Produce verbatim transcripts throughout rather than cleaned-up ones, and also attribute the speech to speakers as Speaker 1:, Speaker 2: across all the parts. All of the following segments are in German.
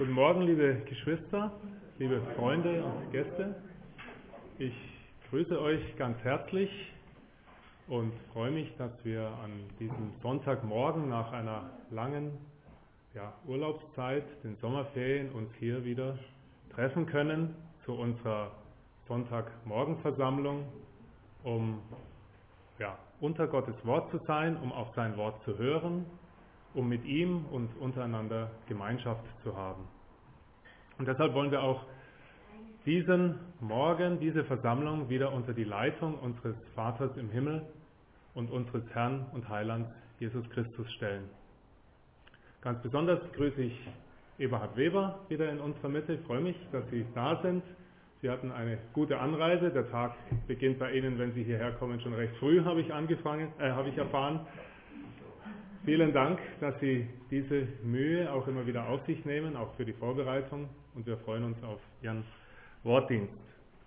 Speaker 1: Guten Morgen, liebe Geschwister, liebe Freunde und Gäste. Ich grüße euch ganz herzlich und freue mich, dass wir an diesem Sonntagmorgen nach einer langen ja, Urlaubszeit, den Sommerferien, uns hier wieder treffen können zu unserer Sonntagmorgenversammlung, um ja, unter Gottes Wort zu sein, um auf sein Wort zu hören, um mit ihm und untereinander Gemeinschaft zu haben. Und deshalb wollen wir auch diesen Morgen, diese Versammlung wieder unter die Leitung unseres Vaters im Himmel und unseres Herrn und Heilands Jesus Christus stellen. Ganz besonders grüße ich Eberhard Weber wieder in unserer Mitte. Ich freue mich, dass Sie da sind. Sie hatten eine gute Anreise. Der Tag beginnt bei Ihnen, wenn Sie hierher kommen, schon recht früh, habe ich angefangen, äh, habe ich erfahren. Vielen Dank, dass Sie diese Mühe auch immer wieder auf sich nehmen, auch für die Vorbereitung. Und wir freuen uns auf Ihren Wortdienst.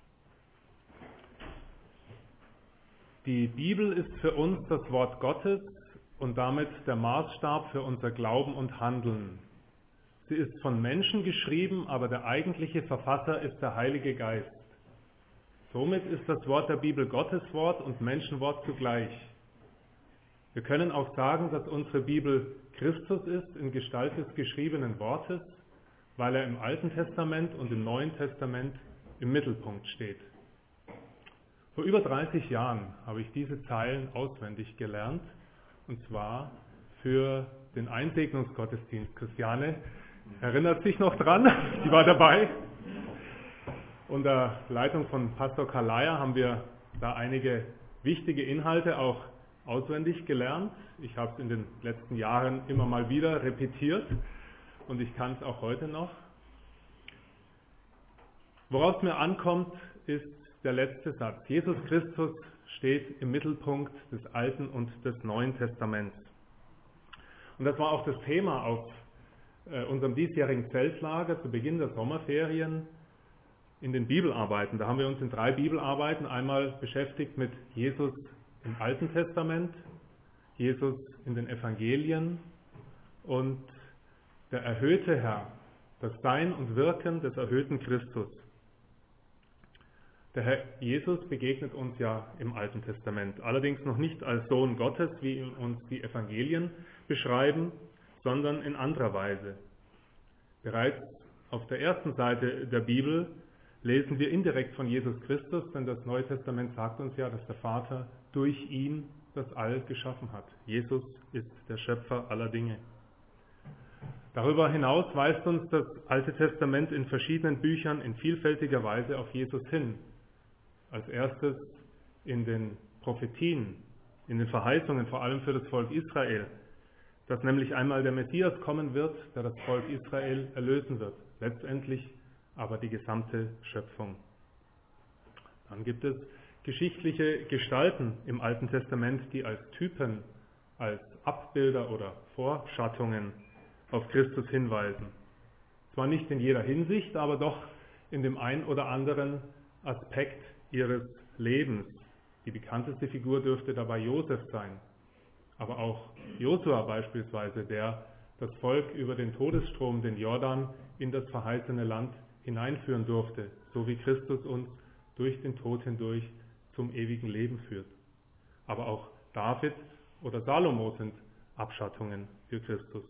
Speaker 1: Die Bibel ist für uns das Wort Gottes und damit der Maßstab für unser Glauben und Handeln. Sie ist von Menschen geschrieben, aber der eigentliche Verfasser ist der Heilige Geist. Somit ist das Wort der Bibel Gottes Wort und Menschenwort zugleich. Wir können auch sagen, dass unsere Bibel Christus ist in Gestalt des geschriebenen Wortes, weil er im Alten Testament und im Neuen Testament im Mittelpunkt steht. Vor über dreißig Jahren habe ich diese Zeilen auswendig gelernt, und zwar für den Einsegnungsgottesdienst. Christiane erinnert sich noch dran, die war dabei. Unter Leitung von Pastor Kalaya haben wir da einige wichtige Inhalte auch auswendig gelernt. Ich habe es in den letzten Jahren immer mal wieder repetiert und ich kann es auch heute noch. Worauf es mir ankommt, ist der letzte Satz. Jesus Christus steht im Mittelpunkt des Alten und des Neuen Testaments. Und das war auch das Thema auf äh, unserem diesjährigen Zeltlager zu Beginn der Sommerferien in den Bibelarbeiten. Da haben wir uns in drei Bibelarbeiten einmal beschäftigt mit Jesus im Alten Testament, Jesus in den Evangelien und der erhöhte Herr, das Sein und Wirken des erhöhten Christus. Der Herr Jesus begegnet uns ja im Alten Testament, allerdings noch nicht als Sohn Gottes, wie uns die Evangelien beschreiben, sondern in anderer Weise. Bereits auf der ersten Seite der Bibel lesen wir indirekt von Jesus Christus, denn das Neue Testament sagt uns ja, dass der Vater durch ihn das All geschaffen hat. Jesus ist der Schöpfer aller Dinge. Darüber hinaus weist uns das Alte Testament in verschiedenen Büchern in vielfältiger Weise auf Jesus hin. Als erstes in den Prophetien, in den Verheißungen, vor allem für das Volk Israel, dass nämlich einmal der Messias kommen wird, der das Volk Israel erlösen wird. Letztendlich aber die gesamte Schöpfung. Dann gibt es geschichtliche Gestalten im Alten Testament, die als Typen, als Abbilder oder Vorschattungen auf Christus hinweisen. Zwar nicht in jeder Hinsicht, aber doch in dem ein oder anderen Aspekt ihres Lebens. Die bekannteste Figur dürfte dabei Josef sein, aber auch Josua beispielsweise, der das Volk über den Todesstrom, den Jordan, in das verheißene Land hineinführen durfte, so wie Christus uns durch den Tod hindurch zum ewigen Leben führt. Aber auch David oder Salomo sind Abschattungen für Christus.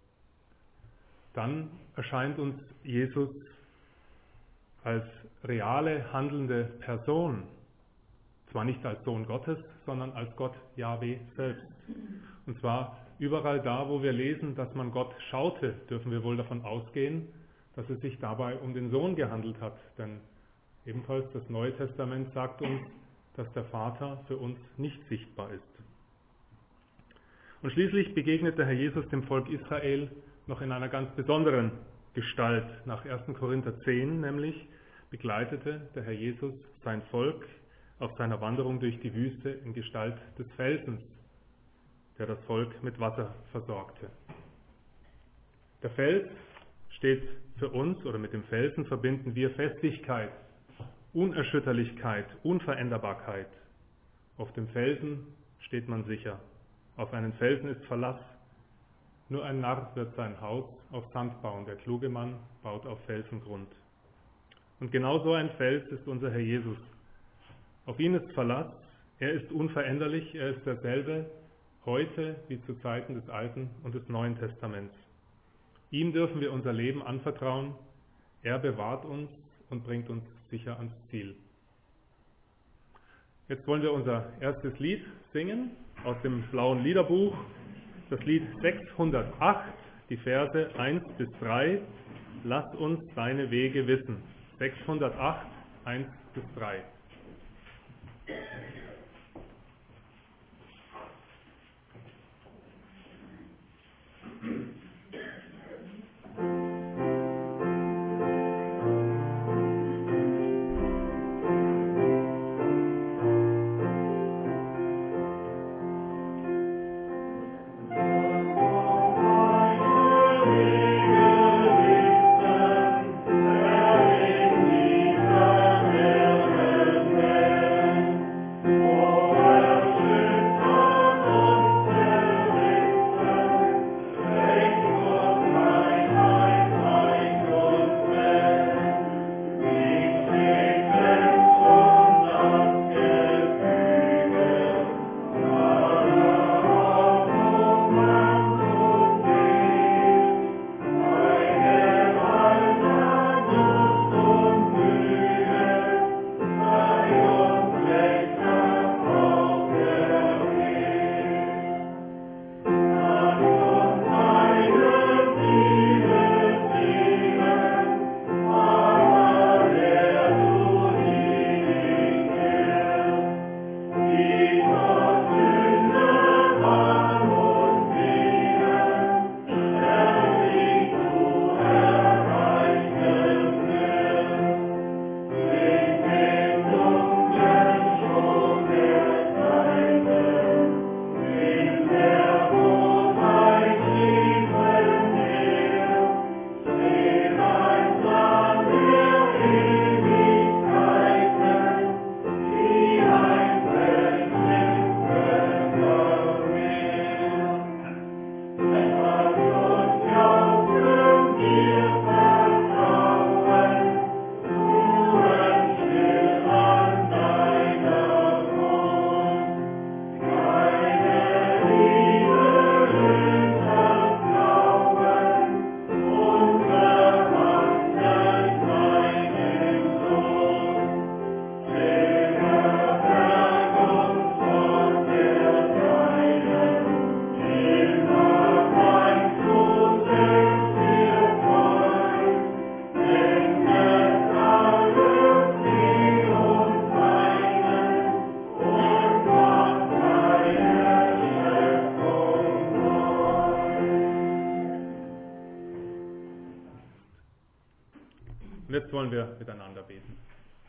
Speaker 1: Dann erscheint uns Jesus als reale, handelnde Person, zwar nicht als Sohn Gottes, sondern als Gott Jahwe selbst. Und zwar überall da, wo wir lesen, dass man Gott schaute, dürfen wir wohl davon ausgehen, dass es sich dabei um den Sohn gehandelt hat. Denn ebenfalls das Neue Testament sagt uns, dass der Vater für uns nicht sichtbar ist. Und schließlich begegnet der Herr Jesus dem Volk Israel noch in einer ganz besonderen Gestalt. Nach ersten Korinther zehn nämlich begleitete der Herr Jesus sein Volk auf seiner Wanderung durch die Wüste in Gestalt des Felsens, der das Volk mit Wasser versorgte. Der Fels steht für uns, oder mit dem Felsen verbinden wir Festigkeit, Unerschütterlichkeit, Unveränderbarkeit. Auf dem Felsen steht man sicher. Auf einen Felsen ist Verlass. Nur ein Narr wird sein Haus auf Sand bauen, der kluge Mann baut auf Felsengrund. Und genau so ein Fels ist unser Herr Jesus. Auf ihn ist Verlass, er ist unveränderlich, er ist derselbe heute wie zu Zeiten des Alten und des Neuen Testaments. Ihm dürfen wir unser Leben anvertrauen, er bewahrt uns und bringt uns sicher ans Ziel. Jetzt wollen wir unser erstes Lied singen aus dem blauen Liederbuch, das Lied sechshundertacht, die Verse eins bis drei. Lass uns deine Wege wissen. sechshundertacht, eins bis drei. Und jetzt wollen wir miteinander beten.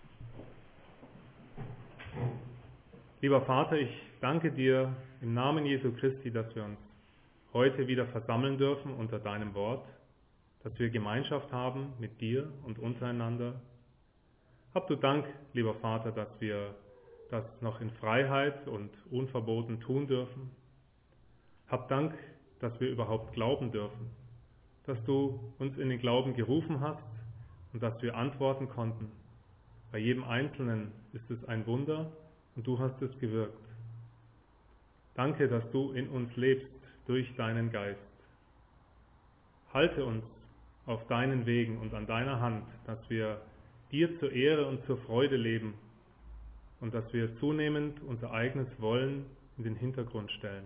Speaker 1: Lieber Vater, ich danke dir im Namen Jesu Christi, dass wir uns heute wieder versammeln dürfen unter deinem Wort, dass wir Gemeinschaft haben mit dir und untereinander. Hab du Dank, lieber Vater, dass wir das noch in Freiheit und unverboten tun dürfen. Hab Dank, dass wir überhaupt glauben dürfen, dass du uns in den Glauben gerufen hast und dass wir antworten konnten. Bei jedem Einzelnen ist es ein Wunder und du hast es gewirkt. Danke, dass du in uns lebst durch deinen Geist. Halte uns auf deinen Wegen und an deiner Hand, dass wir dir zur Ehre und zur Freude leben und dass wir zunehmend unser eigenes Wollen in den Hintergrund stellen.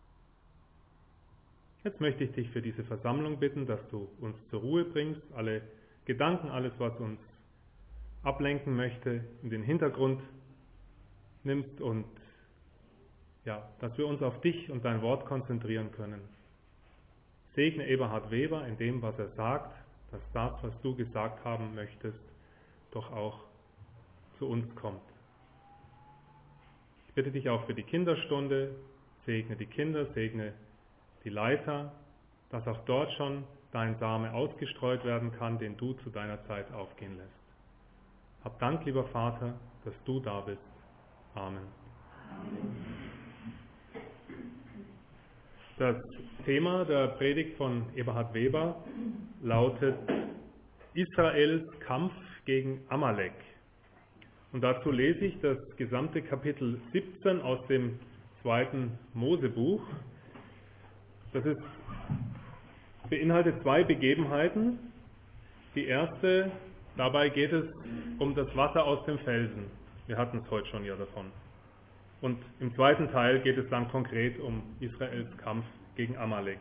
Speaker 1: Jetzt möchte ich dich für diese Versammlung bitten, dass du uns zur Ruhe bringst, alle Gedanken, alles, was uns ablenken möchte, in den Hintergrund nimmst und ja, dass wir uns auf dich und dein Wort konzentrieren können. Segne Eberhard Weber in dem, was er sagt, dass das, was du gesagt haben möchtest, doch auch zu uns kommt. Ich bitte dich auch für die Kinderstunde, segne die Kinder, segne die Leiter, dass auch dort schon dein Same ausgestreut werden kann, den du zu deiner Zeit aufgehen lässt. Hab Dank, lieber Vater, dass du da bist. Amen. Amen. Das Thema der Predigt von Eberhard Weber lautet Israels Kampf gegen Amalek. Und dazu lese ich das gesamte Kapitel siebzehn aus dem zweiten Mosebuch. Das ist, beinhaltet zwei Begebenheiten. Die erste, dabei geht es um das Wasser aus dem Felsen. Wir hatten es heute schon ja davon. Und im zweiten Teil geht es dann konkret um Israels Kampf gegen Amalek.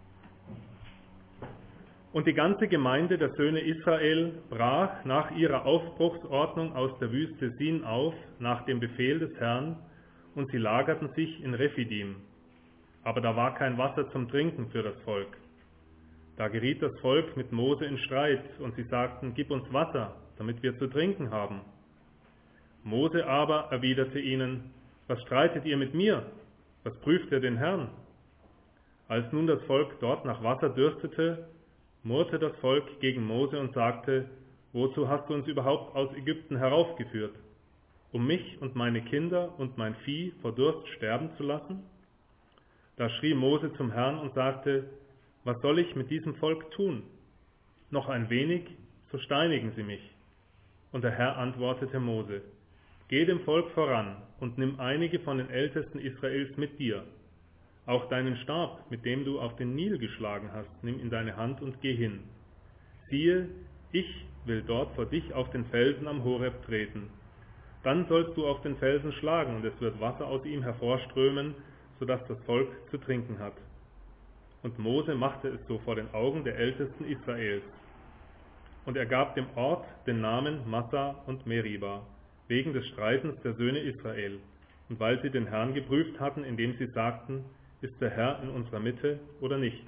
Speaker 1: Und die ganze Gemeinde der Söhne Israel brach nach ihrer Aufbruchsordnung aus der Wüste Sin auf, nach dem Befehl des Herrn, und sie lagerten sich in Rephidim. Aber da war kein Wasser zum Trinken für das Volk. Da geriet das Volk mit Mose in Streit, und sie sagten, gib uns Wasser, damit wir zu trinken haben. Mose aber erwiderte ihnen, was streitet ihr mit mir? Was prüft ihr den Herrn? Als nun das Volk dort nach Wasser dürstete, murrte das Volk gegen Mose und sagte, wozu hast du uns überhaupt aus Ägypten heraufgeführt? Um mich und meine Kinder und mein Vieh vor Durst sterben zu lassen? Da schrie Mose zum Herrn und sagte, was soll ich mit diesem Volk tun? Noch ein wenig, so steinigen sie mich. Und der Herr antwortete Mose, geh dem Volk voran und nimm einige von den Ältesten Israels mit dir. Auch deinen Stab, mit dem du auf den Nil geschlagen hast, nimm in deine Hand und geh hin. Siehe, ich will dort vor dich auf den Felsen am Horeb treten. Dann sollst du auf den Felsen schlagen, und es wird Wasser aus ihm hervorströmen, sodass das Volk zu trinken hat. Und Mose machte es so vor den Augen der Ältesten Israels. Und er gab dem Ort den Namen Massa und Meriba, wegen des Streitens der Söhne Israel, und weil sie den Herrn geprüft hatten, indem sie sagten, ist der Herr in unserer Mitte oder nicht?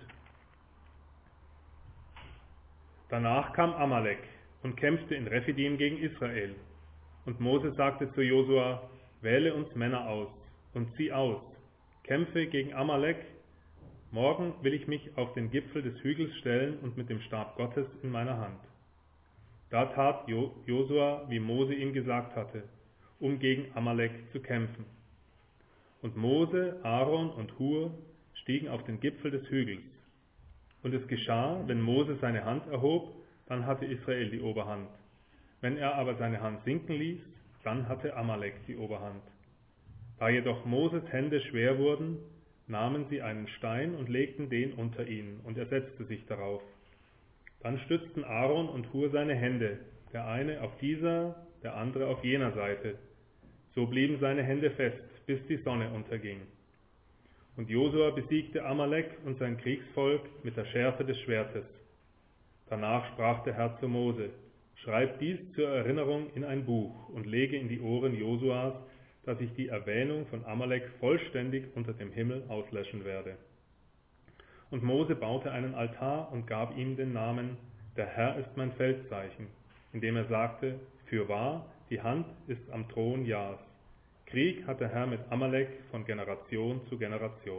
Speaker 1: Danach kam Amalek und kämpfte in Rephidim gegen Israel. Und Mose sagte zu Josua, wähle uns Männer aus und zieh aus, kämpfe gegen Amalek. Morgen will ich mich auf den Gipfel des Hügels stellen und mit dem Stab Gottes in meiner Hand. Da tat Josua, wie Mose ihm gesagt hatte, um gegen Amalek zu kämpfen. Und Mose, Aaron und Hur stiegen auf den Gipfel des Hügels. Und es geschah, wenn Mose seine Hand erhob, dann hatte Israel die Oberhand. Wenn er aber seine Hand sinken ließ, dann hatte Amalek die Oberhand. Da jedoch Moses Hände schwer wurden, nahmen sie einen Stein und legten den unter ihn, und er setzte sich darauf. Dann stützten Aaron und Hur seine Hände, der eine auf dieser, der andere auf jener Seite. So blieben seine Hände fest, bis die Sonne unterging. Und Josua besiegte Amalek und sein Kriegsvolk mit der Schärfe des Schwertes. Danach sprach der Herr zu Mose, schreib dies zur Erinnerung in ein Buch und lege in die Ohren Josuas, dass ich die Erwähnung von Amalek vollständig unter dem Himmel auslöschen werde. Und Mose baute einen Altar und gab ihm den Namen, der Herr ist mein Feldzeichen, indem er sagte, fürwahr, die Hand ist am Thron Jahs. Krieg hat der Herr mit Amalek von Generation zu Generation.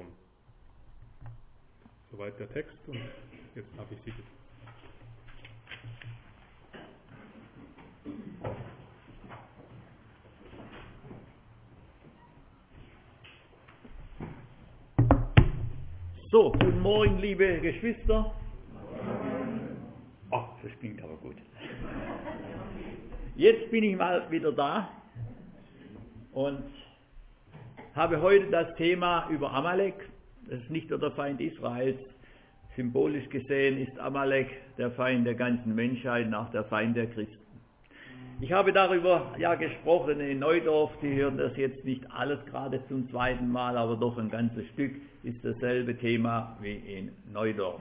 Speaker 1: Soweit der Text, und jetzt habe ich Sie bitte.
Speaker 2: So, guten Morgen, liebe Geschwister. Ach, das klingt aber gut. Jetzt bin ich mal wieder da und habe heute das Thema über Amalek. Das ist nicht nur der Feind Israels. Symbolisch gesehen ist Amalek der Feind der ganzen Menschheit, nach der Feind der Christen. Ich habe darüber ja gesprochen in Neudorf, Sie hören das jetzt nicht alles gerade zum zweiten Mal, aber doch ein ganzes Stück ist dasselbe Thema wie in Neudorf.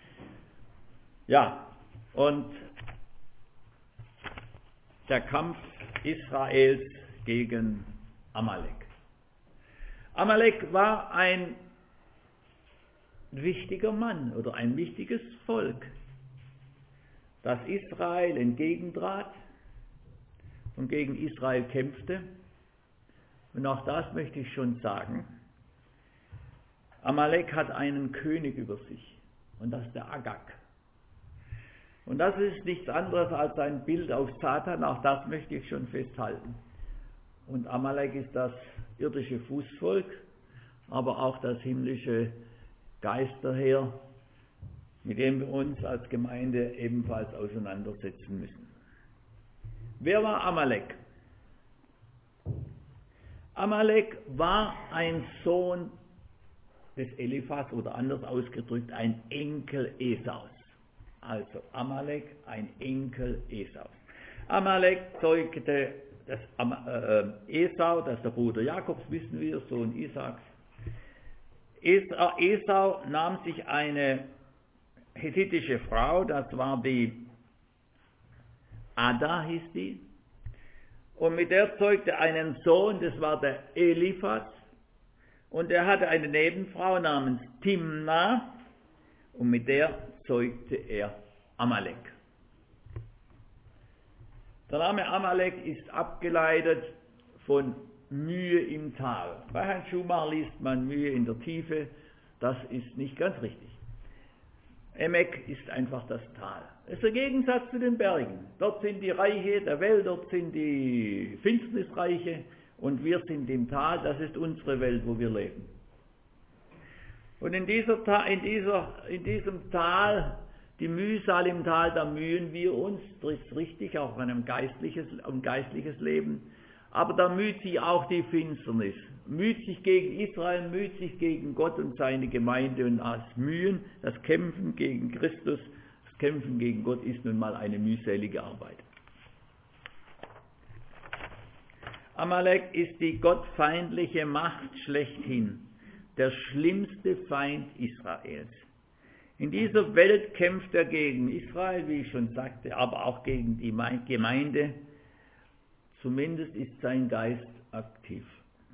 Speaker 2: Ja, und der Kampf Israels gegen Amalek. Amalek war ein wichtiger Mann oder ein wichtiges Volk, das Israel entgegentrat und gegen Israel kämpfte. Und auch das möchte ich schon sagen. Amalek hat einen König über sich, und das ist der Agag. Und das ist nichts anderes als ein Bild auf Satan, auch das möchte ich schon festhalten. Und Amalek ist das irdische Fußvolk, aber auch das himmlische Geisterheer, mit dem wir uns als Gemeinde ebenfalls auseinandersetzen müssen. Wer war Amalek? Amalek war ein Sohn des Eliphas oder anders ausgedrückt ein Enkel Esaus. Also Amalek, ein Enkel Esaus. Amalek zeugte das äh, Esau, das ist der Bruder Jakobs, wissen wir, Sohn Isaaks. Esau, Esau nahm sich eine hethitische Frau, das war die Ada, hieß die, und mit der zeugte einen Sohn, das war der Eliphas, und er hatte eine Nebenfrau namens Timna, und mit der zeugte er Amalek. Der Name Amalek ist abgeleitet von Mühe im Tal. Bei Herrn Schumacher liest man Mühe in der Tiefe, das ist nicht ganz richtig. Emek ist einfach das Tal. Es ist der Gegensatz zu den Bergen. Dort sind die Reiche der Welt, dort sind die Finsternisreiche und wir sind im Tal, das ist unsere Welt, wo wir leben. Und in, dieser, in, dieser, in diesem Tal, die Mühsal im Tal, da mühen wir uns, das ist richtig, auch an einem geistliches, um geistliches Leben, aber da müht sich auch die Finsternis, müht sich gegen Israel, müht sich gegen Gott und seine Gemeinde und das Mühen, das Kämpfen gegen Christus, das Kämpfen gegen Gott ist nun mal eine mühselige Arbeit. Amalek ist die gottfeindliche Macht schlechthin, der schlimmste Feind Israels. In dieser Welt kämpft er gegen Israel, wie ich schon sagte, aber auch gegen die Gemeinde. Zumindest ist sein Geist aktiv.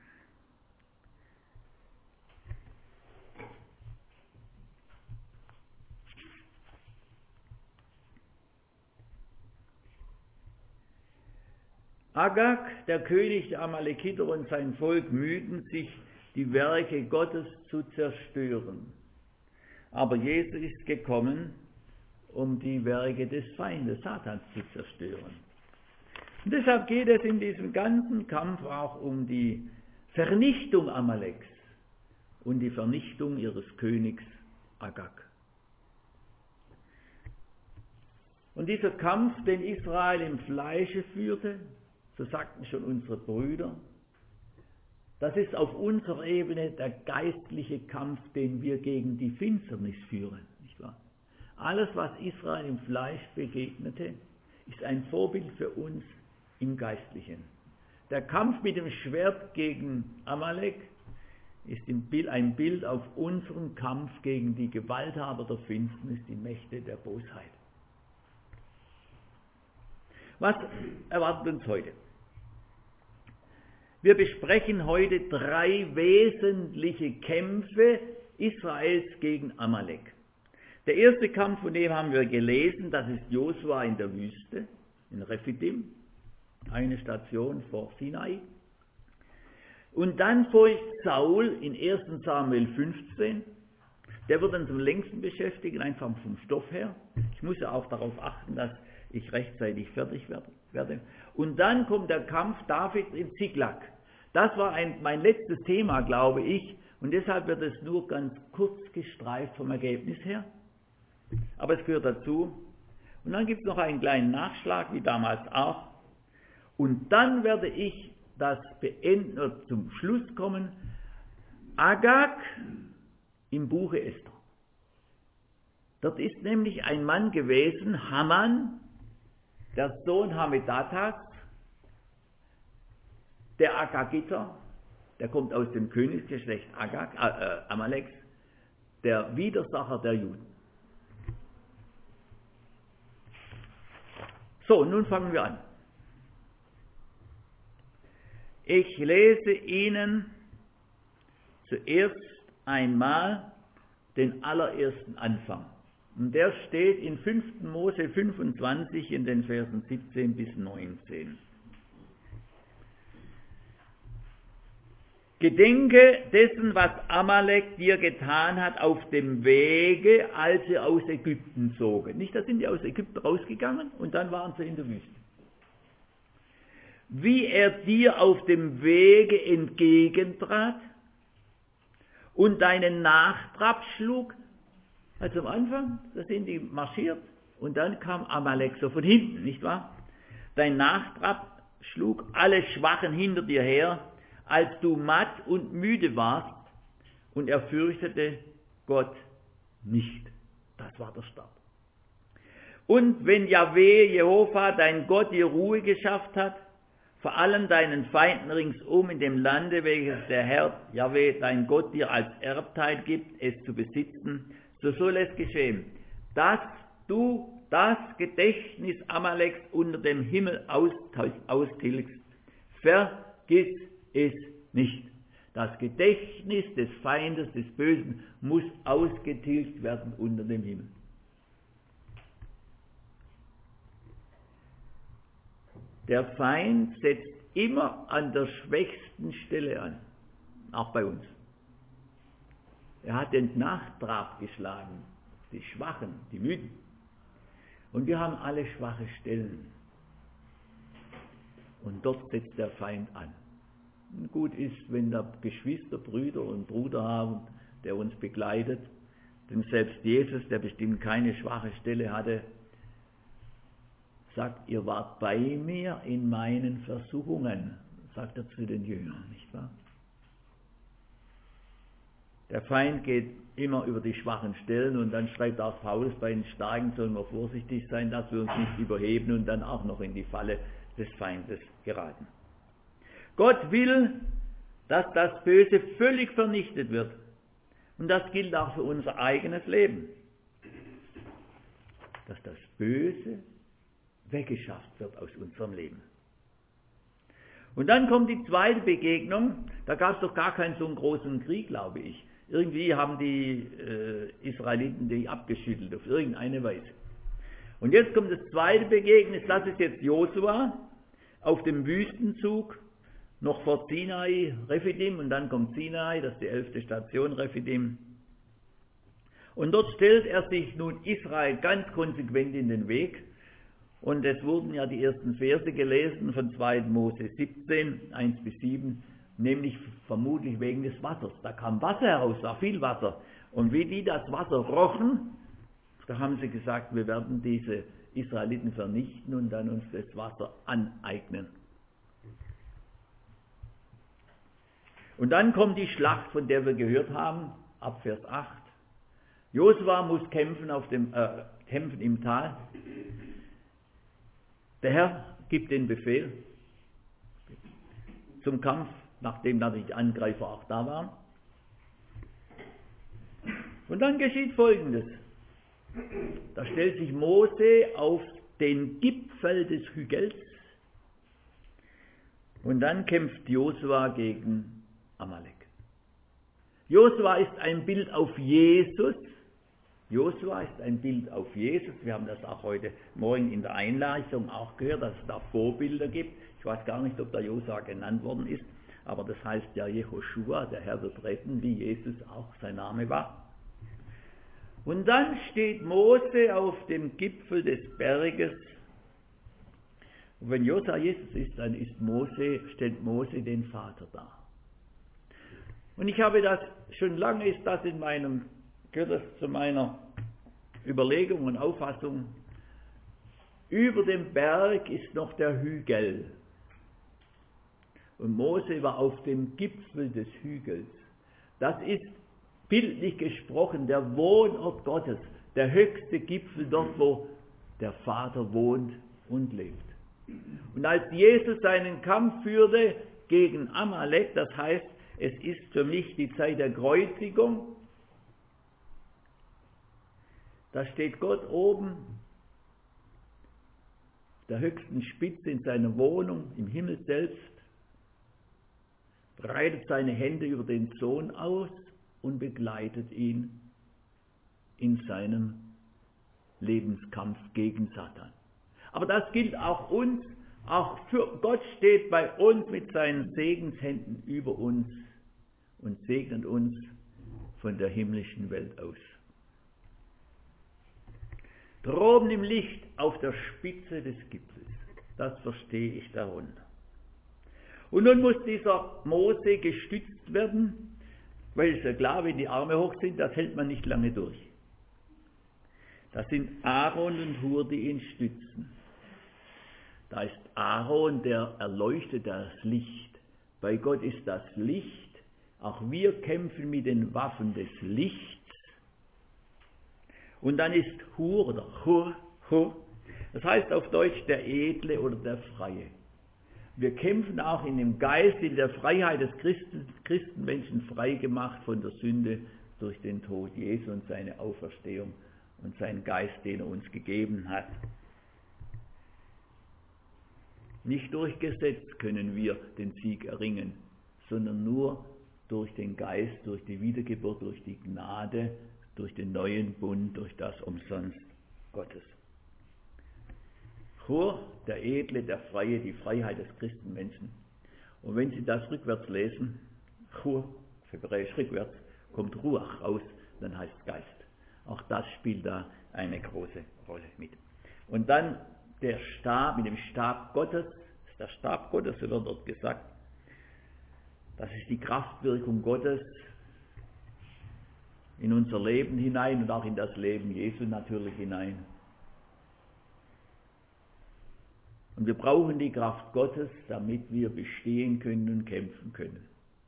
Speaker 2: Agag, der König der Amalekiter und sein Volk mühten sich, die Werke Gottes zu zerstören. Aber Jesus ist gekommen, um die Werke des Feindes Satans zu zerstören. Und deshalb geht es in diesem ganzen Kampf auch um die Vernichtung Amaleks und die Vernichtung ihres Königs Agag. Und dieser Kampf, den Israel im Fleische führte, so sagten schon unsere Brüder, das ist auf unserer Ebene der geistliche Kampf, den wir gegen die Finsternis führen, nicht wahr? Alles, was Israel im Fleisch begegnete, ist ein Vorbild für uns im Geistlichen. Der Kampf mit dem Schwert gegen Amalek ist ein Bild auf unseren Kampf gegen die Gewalthaber der Finsternis, die Mächte der Bosheit. Was erwartet uns heute? Wir besprechen heute drei wesentliche Kämpfe Israels gegen Amalek. Der erste Kampf, von dem haben wir gelesen, das ist Josua in der Wüste, in Rephidim, eine Station vor Sinai. Und dann folgt Saul in erster Samuel fünfzehn, der wird uns am längsten beschäftigen, einfach vom Stoff her. Ich muss ja auch darauf achten, dass ich rechtzeitig fertig werde. Und dann kommt der Kampf Davids in Ziklag. Das war ein, mein letztes Thema, glaube ich, und deshalb wird es nur ganz kurz gestreift vom Ergebnis her. Aber es gehört dazu. Und dann gibt es noch einen kleinen Nachschlag, wie damals auch. Und dann werde ich das beenden oder zum Schluss kommen. Agag im Buche Esther. Dort ist nämlich ein Mann gewesen, Haman, der Sohn Hammedatas, der Agagiter, der kommt aus dem Königsgeschlecht Agag, äh, Amaleks, der Widersacher der Juden. So, nun fangen wir an. Ich lese Ihnen zuerst einmal den allerersten Anfang. Und der steht in fünften Mose fünfundzwanzig in den Versen siebzehn bis neunzehn. Gedenke dessen, was Amalek dir getan hat auf dem Wege, als sie aus Ägypten zogen. Nicht, da sind die aus Ägypten rausgegangen und dann waren sie in der Wüste. Wie er dir auf dem Wege entgegentrat und deinen Nachtrab schlug. Also am Anfang, da sind die marschiert und dann kam Amalek so von hinten, nicht wahr? Dein Nachtrab schlug alle Schwachen hinter dir her, als du matt und müde warst, und er fürchtete Gott nicht. Das war der Start. Und wenn Jahwe, Jehova, dein Gott, dir Ruhe geschafft hat, vor allem deinen Feinden ringsum in dem Lande, welches der Herr, Jahwe, dein Gott, dir als Erbteil gibt, es zu besitzen, so soll es geschehen, dass du das Gedächtnis Amaleks unter dem Himmel austilgst. Vergiss es nicht. Das Gedächtnis des Feindes, des Bösen, muss ausgetilgt werden unter dem Himmel. Der Feind setzt immer an der schwächsten Stelle an, auch bei uns. Er hat den Nachtrab geschlagen, die Schwachen, die Müden. Und wir haben alle schwache Stellen. Und dort setzt der Feind an. Und gut ist, wenn da Geschwister, Brüder und Bruder haben, der uns begleitet. Denn selbst Jesus, der bestimmt keine schwache Stelle hatte, sagt, ihr wart bei mir in meinen Versuchungen, sagt er zu den Jüngern, nicht wahr? Der Feind geht immer über die schwachen Stellen und dann schreibt auch Paulus, bei den Starken sollen wir vorsichtig sein, dass wir uns nicht überheben und dann auch noch in die Falle des Feindes geraten. Gott will, dass das Böse völlig vernichtet wird. Und das gilt auch für unser eigenes Leben. Dass das Böse weggeschafft wird aus unserem Leben. Und dann kommt die zweite Begegnung. Da gab es doch gar keinen so einen großen Krieg, glaube ich. Irgendwie haben die äh, Israeliten die abgeschüttelt, auf irgendeine Weise. Und jetzt kommt das zweite Begegnis, das ist jetzt Josua auf dem Wüstenzug, noch vor Sinai, Rephidim, und dann kommt Sinai, das ist die elfte Station, Rephidim. Und dort stellt er sich nun Israel ganz konsequent in den Weg. Und es wurden ja die ersten Verse gelesen von zweiten Mose siebzehn, eins bis sieben, nämlich vermutlich wegen des Wassers. Da kam Wasser heraus, da viel Wasser. Und wie die das Wasser rochen, da haben sie gesagt, wir werden diese Israeliten vernichten und dann uns das Wasser aneignen. Und dann kommt die Schlacht, von der wir gehört haben, ab Vers acht. Josua muss kämpfen, auf dem, äh, kämpfen im Tal. Der Herr gibt den Befehl zum Kampf, nachdem natürlich die Angreifer auch da waren. Und dann geschieht Folgendes. Da stellt sich Mose auf den Gipfel des Hügels und dann kämpft Josua gegen Amalek. Josua ist ein Bild auf Jesus. Josua ist ein Bild auf Jesus. Wir haben das auch heute Morgen in der Einleitung auch gehört, dass es da Vorbilder gibt. Ich weiß gar nicht, ob der Josua genannt worden ist, aber das heißt ja Jehoschua, der Herr wird retten, wie Jesus auch sein Name war. Und dann steht Mose auf dem Gipfel des Berges. Und wenn Josua Jesus ist, dann ist Mose, stellt Mose den Vater dar. Und ich habe das, schon lange ist das in meinem, gehört das zu meiner Überlegung und Auffassung. Über dem Berg ist noch der Hügel. Und Mose war auf dem Gipfel des Hügels. Das ist bildlich gesprochen der Wohnort Gottes, der höchste Gipfel dort, wo der Vater wohnt und lebt. Und als Jesus seinen Kampf führte gegen Amalek, das heißt, es ist für mich die Zeit der Kreuzigung, da steht Gott oben, der höchsten Spitze in seiner Wohnung im Himmel selbst, breitet seine Hände über den Sohn aus und begleitet ihn in seinem Lebenskampf gegen Satan. Aber das gilt auch uns, auch für Gott steht bei uns mit seinen Segenshänden über uns und segnet uns von der himmlischen Welt aus. Droben im Licht auf der Spitze des Gipfels, das verstehe ich darunter. Und nun muss dieser Mose gestützt werden, weil es ja klar, wenn die Arme hoch sind, das hält man nicht lange durch. Das sind Aaron und Hur, die ihn stützen. Da ist Aaron, der erleuchtet das Licht. Bei Gott ist das Licht. Auch wir kämpfen mit den Waffen des Lichts. Und dann ist Hur oder Hur, Hur, das heißt auf Deutsch der Edle oder der Freie. Wir kämpfen auch in dem Geist, in der Freiheit des Christen, Christenmenschen, frei gemacht von der Sünde durch den Tod Jesu und seine Auferstehung und seinen Geist, den er uns gegeben hat. Nicht durch Gesetz können wir den Sieg erringen, sondern nur durch den Geist, durch die Wiedergeburt, durch die Gnade, durch den neuen Bund, durch das Umsonst Gottes. Hur, der Edle, der Freie, die Freiheit des Christenmenschen. Und wenn Sie das rückwärts lesen, Hur, hebräisch rückwärts, kommt Ruach raus, dann heißt es Geist. Auch das spielt da eine große Rolle mit. Und dann der Stab, mit dem Stab Gottes, das ist der Stab Gottes, so wird dort gesagt, das ist die Kraftwirkung Gottes in unser Leben hinein und auch in das Leben Jesu natürlich hinein. Und wir brauchen die Kraft Gottes, damit wir bestehen können und kämpfen können.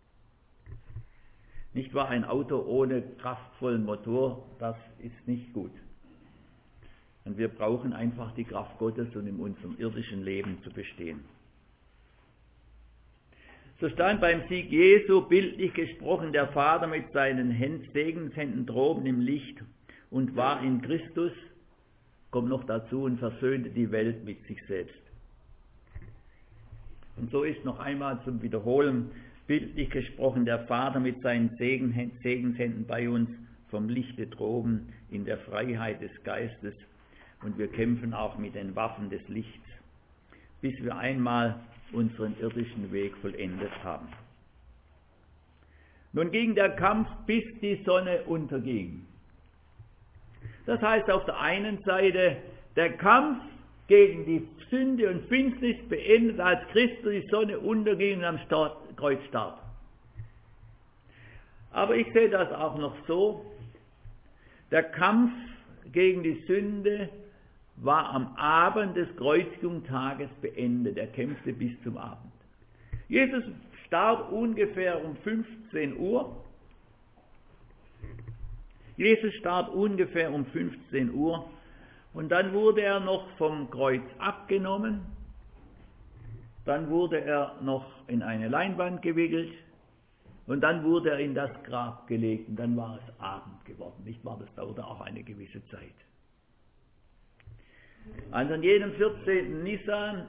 Speaker 2: Nicht wahr, ein Auto ohne kraftvollen Motor, das ist nicht gut. Und wir brauchen einfach die Kraft Gottes, um in unserem irdischen Leben zu bestehen. So stand beim Sieg Jesu, bildlich gesprochen, der Vater mit seinen Segenshänden droben im Licht und war in Christus, kommt noch dazu, und versöhnte die Welt mit sich selbst. Und so ist noch einmal zum Wiederholen, bildlich gesprochen, der Vater mit seinen Segenshänden bei uns vom Lichte droben in der Freiheit des Geistes. Und wir kämpfen auch mit den Waffen des Lichts, bis wir einmal unseren irdischen Weg vollendet haben. Nun ging der Kampf, bis die Sonne unterging. Das heißt auf der einen Seite, der Kampf gegen die Sünde und Finsternis beendet, als Christus die Sonne unterging und am Start, Kreuz starb. Aber ich sehe das auch noch so, der Kampf gegen die Sünde war am Abend des Kreuzigungstages beendet. Er kämpfte bis zum Abend. Jesus starb ungefähr um fünfzehn Uhr. Jesus starb ungefähr um fünfzehn Uhr und dann wurde er noch vom Kreuz abgenommen. Dann wurde er noch in eine Leinwand gewickelt und dann wurde er in das Grab gelegt und dann war es Abend geworden. Nicht wahr? Das dauerte auch eine gewisse Zeit. Also an jedem vierzehnten Nisan,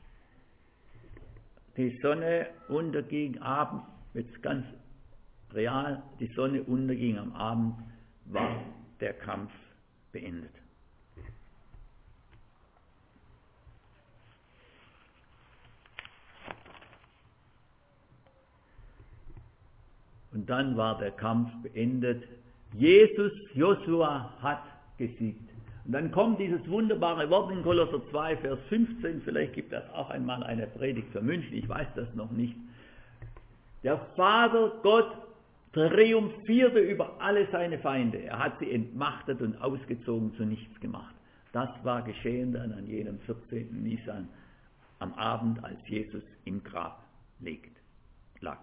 Speaker 2: die Sonne unterging, Abend, jetzt ganz real, die Sonne unterging am Abend, war der Kampf beendet. Und dann war der Kampf beendet. Jesus, Josua hat gesiegt. Und dann kommt dieses wunderbare Wort in Kolosser zwei, Vers fünfzehn, vielleicht gibt das auch einmal eine Predigt für München, ich weiß das noch nicht. Der Vater Gott triumphierte über alle seine Feinde. Er hat sie entmachtet und ausgezogen, zu nichts gemacht. Das war geschehen dann an jenem vierzehnten Nisan, am Abend, als Jesus im Grab liegt, lag.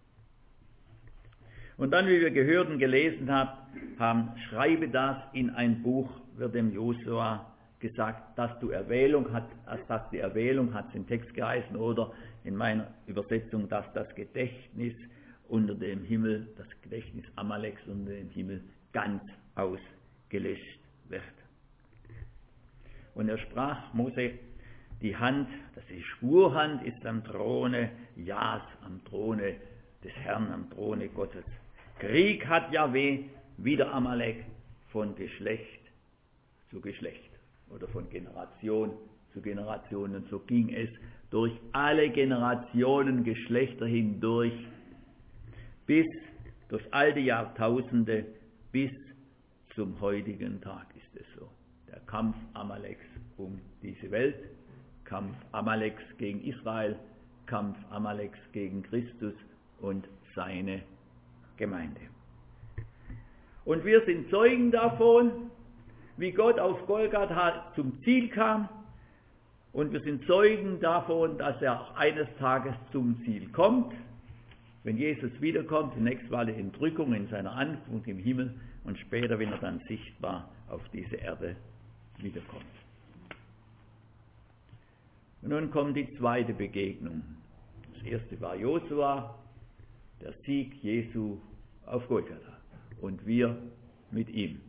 Speaker 2: Und dann, wie wir gehört und gelesen haben, haben, schreibe das in ein Buch, wird dem Josua gesagt, dass du Erwählung hat, dass die Erwählung hat es im Text geheißen, oder in meiner Übersetzung, dass das Gedächtnis unter dem Himmel, das Gedächtnis Amaleks unter dem Himmel ganz ausgelöscht wird. Und er sprach, Mose, die Hand, das ist die Schwurhand, ist am Throne Jahs, am Throne des Herrn, am Throne Gottes. Krieg hat Jahwe wieder Amalek von Geschlecht zu Geschlecht oder von Generation zu Generation. Und so ging es durch alle Generationen, Geschlechter hindurch, bis durch all die Jahrtausende, bis zum heutigen Tag ist es so. Der Kampf Amaleks um diese Welt, Kampf Amaleks gegen Israel, Kampf Amaleks gegen Christus und seine Gemeinde. Und wir sind Zeugen davon, wie Gott auf Golgatha zum Ziel kam. Und wir sind Zeugen davon, dass er auch eines Tages zum Ziel kommt. Wenn Jesus wiederkommt, zunächst war die Entrückung in seiner Ankunft im Himmel und später, wenn er dann sichtbar auf diese Erde wiederkommt. Und nun kommt die zweite Begegnung. Das erste war Josua, der Sieg Jesu auf Golgatha und wir mit ihm.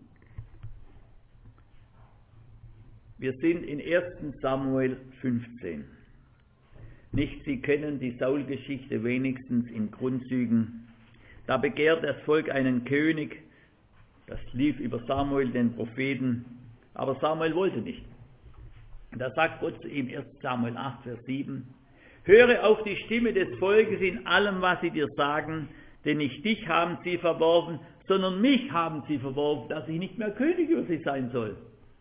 Speaker 2: Wir sind in ersten Samuel fünfzehn. Nicht, Sie kennen die Saul-Geschichte wenigstens in Grundzügen. Da begehrt das Volk einen König, das lief über Samuel, den Propheten, aber Samuel wollte nicht. Da sagt Gott zu ihm, ersten Samuel acht, Vers sieben, höre auf die Stimme des Volkes in allem, was sie dir sagen, denn nicht dich haben sie verworfen, sondern mich haben sie verworfen, dass ich nicht mehr König über sie sein soll.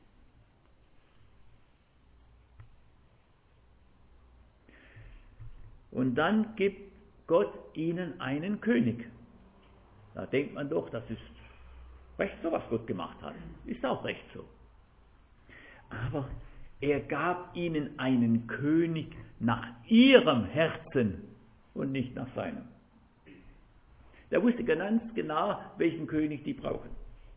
Speaker 2: Und dann gibt Gott ihnen einen König. Da denkt man doch, das ist recht so, was Gott gemacht hat. Ist auch recht so. Aber er gab ihnen einen König nach ihrem Herzen und nicht nach seinem. Der wusste ganz genau, welchen König die brauchen.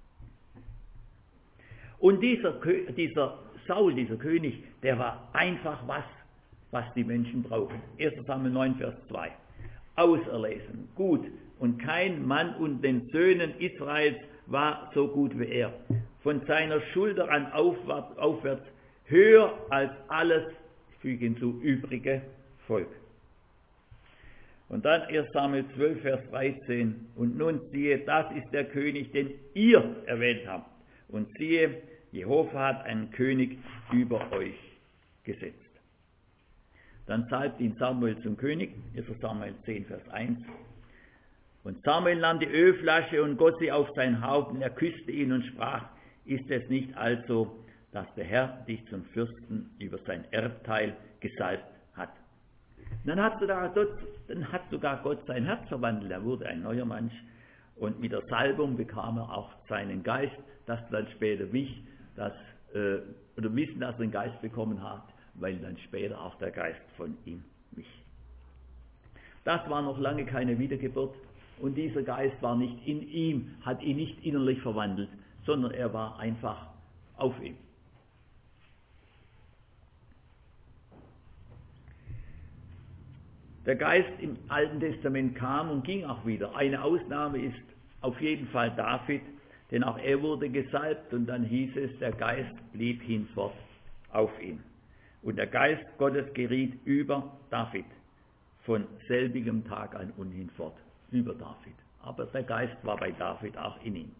Speaker 2: Und dieser, dieser Saul, dieser König, der war einfach was, was die Menschen brauchen. erster Samuel neun, Vers zwei. Auserlesen, gut, und kein Mann unter den Söhnen Israels war so gut wie er. Von seiner Schulter an aufwärts, aufwärts höher als alles, ich füge hinzu, übrige Volk. Und dann erster Samuel zwölf, Vers dreizehn. Und nun siehe, das ist der König, den ihr erwählt habt. Und siehe, Jehova hat einen König über euch gesetzt. Dann salbt ihn Samuel zum König, erster Samuel zehn, Vers eins. Und Samuel nahm die Ölflasche und goss sie auf sein Haupt, und er küsste ihn und sprach, ist es nicht also, dass der Herr dich zum Fürsten über sein Erbteil gesalbt hat? Dann hat sogar Gott, dann hat sogar Gott sein Herz verwandelt, er wurde ein neuer Mensch, und mit der Salbung bekam er auch seinen Geist, das dann später wich, dass, äh, oder wissen, dass er den Geist bekommen hat, weil dann später auch der Geist von ihm wich. Das war noch lange keine Wiedergeburt, und dieser Geist war nicht in ihm, hat ihn nicht innerlich verwandelt, sondern er war einfach auf ihm. Der Geist im Alten Testament kam und ging auch wieder. Eine Ausnahme ist auf jeden Fall David, denn auch er wurde gesalbt und dann hieß es, der Geist blieb hinfort auf ihm. Und der Geist Gottes geriet über David von selbigem Tag an und hinfort über David. Aber der Geist war bei David auch in ihm.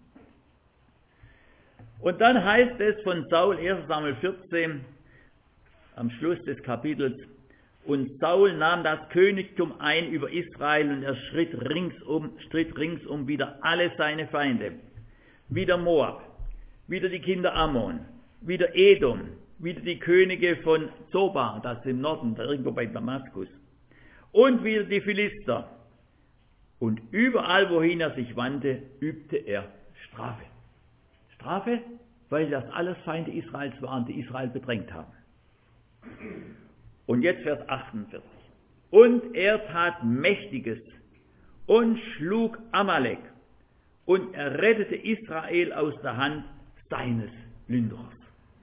Speaker 2: Und dann heißt es von Saul, erster Samuel vierzehn, am Schluss des Kapitels, und Saul nahm das Königtum ein über Israel und er stritt ringsum, stritt ringsum wieder alle seine Feinde. Wieder Moab, wieder die Kinder Ammon, wieder Edom, wieder die Könige von Zoba, das ist im Norden, da irgendwo bei Damaskus, und wieder die Philister. Und überall, wohin er sich wandte, übte er Strafe. Strafe, weil das alles Feinde Israels waren, die Israel bedrängt haben. Und jetzt Vers achtundvierzig. Und er tat Mächtiges und schlug Amalek und er rettete Israel aus der Hand seines Plünderers.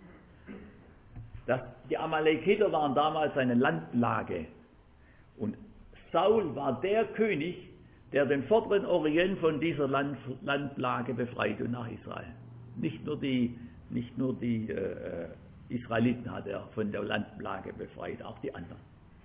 Speaker 2: Das, die Amalekiter waren damals eine Landplage und Saul war der König, der den vorderen Orient von dieser Land, Landplage befreite und nach Israel. Nicht nur die, nicht nur die äh, Israeliten hat er von der Landplage befreit, auch die anderen.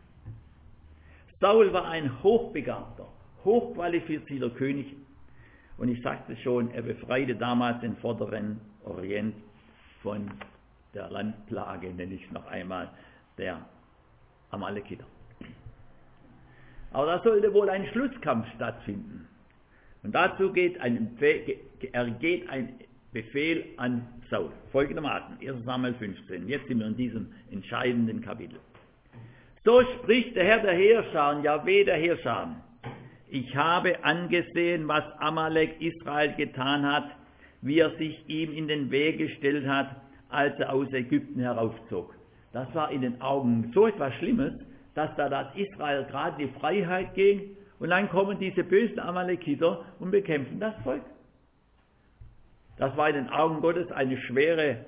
Speaker 2: Saul war ein hochbegabter, hochqualifizierter König und ich sagte schon, er befreite damals den vorderen Orient von der Landplage, nenne ich es noch einmal, der Amalekiter. Aber da sollte wohl ein Schlusskampf stattfinden. Und dazu geht ein, ergeht ein Befehl an Saul. Folgendermaßen, erster Samuel fünfzehn. Jetzt sind wir in diesem entscheidenden Kapitel. So spricht der Herr der Heerscharen, Jahwe der Heerscharen. ich habe angesehen, was Amalek Israel getan hat, wie er sich ihm in den Weg gestellt hat, als er aus Ägypten heraufzog. Das war in den Augen so etwas Schlimmes, dass da das Israel gerade die Freiheit ging und dann kommen diese bösen Amalekiter und bekämpfen das Volk. Das war in den Augen Gottes eine schwere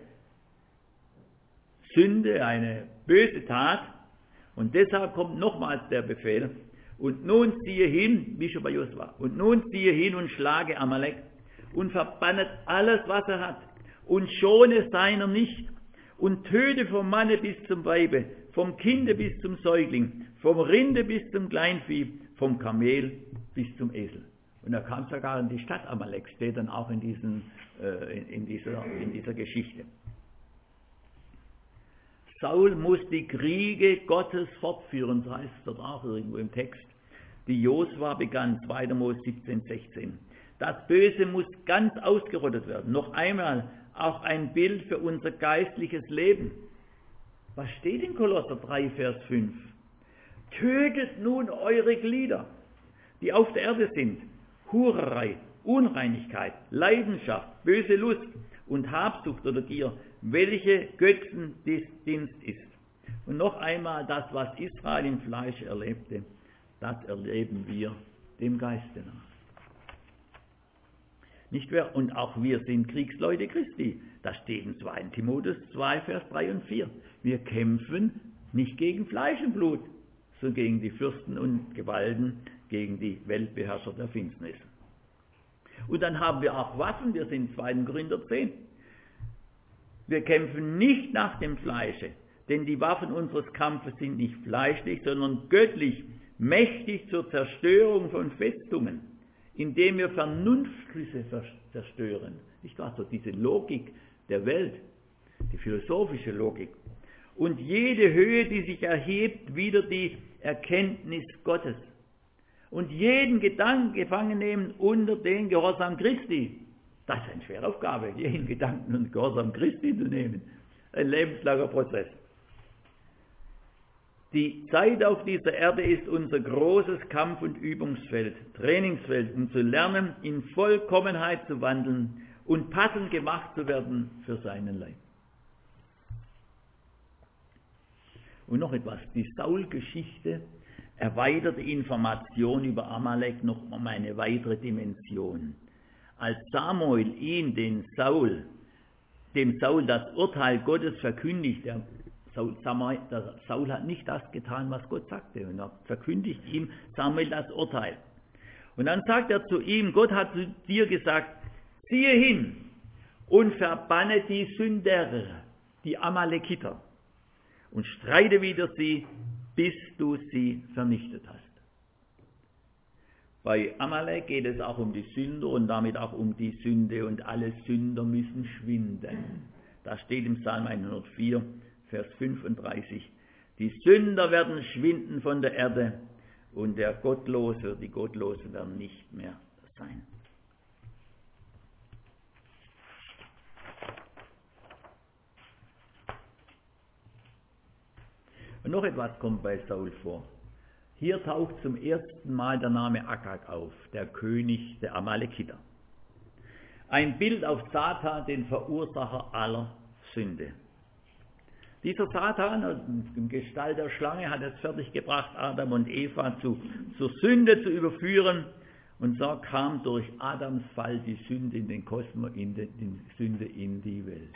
Speaker 2: Sünde, eine böse Tat und deshalb kommt nochmals der Befehl, und nun ziehe hin, wie schon bei Josua, und nun ziehe hin und schlage Amalek und verbannet alles, was er hat und schone seiner nicht und töte vom Manne bis zum Weibe, vom Kinde bis zum Säugling, vom Rinde bis zum Kleinvieh, vom Kamel bis zum Esel. Und er kam sogar in die Stadt Amalek, steht dann auch in, diesen, äh, in, in, dieser, in dieser Geschichte. Saul muss die Kriege Gottes fortführen, das heißt dort auch irgendwo im Text. Die Josua begann, zweiter Mose siebzehn, sechzehn. Das Böse muss ganz ausgerottet werden. Noch einmal auch ein Bild für unser geistliches Leben. Was steht in Kolosser drei, Vers fünf? Tötet nun eure Glieder, die auf der Erde sind. Hurerei, Unreinigkeit, Leidenschaft, böse Lust und Habsucht oder Gier, welche Götzendienst ist. Und noch einmal das, was Israel im Fleisch erlebte, das erleben wir dem Geiste nach. Nicht wahr? Und auch wir sind Kriegsleute Christi. Das steht in zweiter Timotheus zwei, Vers drei und vier. Wir kämpfen nicht gegen Fleisch und Blut, sondern gegen die Fürsten und Gewalten, gegen die Weltbeherrscher der Finsternis. Und dann haben wir auch Waffen, wir sind zweiter Korinther zehn. Wir kämpfen nicht nach dem Fleische, denn die Waffen unseres Kampfes sind nicht fleischlich, sondern göttlich, mächtig zur Zerstörung von Festungen, indem wir Vernunftschlüsse zerstören. Nicht wahr? So diese Logik der Welt, die philosophische Logik. Und jede Höhe, die sich erhebt, wieder die Erkenntnis Gottes. Und jeden Gedanken gefangen nehmen unter den Gehorsam Christi. Das ist eine schwere Aufgabe, jeden Gedanken unter den Gehorsam Christi zu nehmen. Ein lebenslanger Prozess. Die Zeit auf dieser Erde ist unser großes Kampf- und Übungsfeld, Trainingsfeld, um zu lernen, in Vollkommenheit zu wandeln und passend gemacht zu werden für seinen Leib. Und noch etwas, die Saul-Geschichte erweitert die Information über Amalek noch um eine weitere Dimension. Als Samuel ihn, den Saul, dem Saul das Urteil Gottes verkündigt, der Saul, Samuel, der Saul hat nicht das getan, was Gott sagte, und er verkündigt ihm Samuel das Urteil. Und dann sagt er zu ihm, Gott hat zu dir gesagt, ziehe hin und verbanne die Sünder, die Amalekiter, und streite wider sie, bis du sie vernichtet hast. Bei Amalek geht es auch um die Sünder und damit auch um die Sünde, und alle Sünder müssen schwinden. Da steht im Psalm hundertvier, Vers fünfunddreißig, die Sünder werden schwinden von der Erde und der Gottlose, die Gottlosen werden nicht mehr sein. Und noch etwas kommt bei Saul vor. Hier taucht zum ersten Mal der Name Agag auf, der König der Amalekiter. Ein Bild auf Satan, den Verursacher aller Sünde. Dieser Satan, in Gestalt der Schlange, hat es fertiggebracht, Adam und Eva zu, zur Sünde zu überführen. Und so kam durch Adams Fall die Sünde in den Kosmos, in die, die Sünde in die Welt.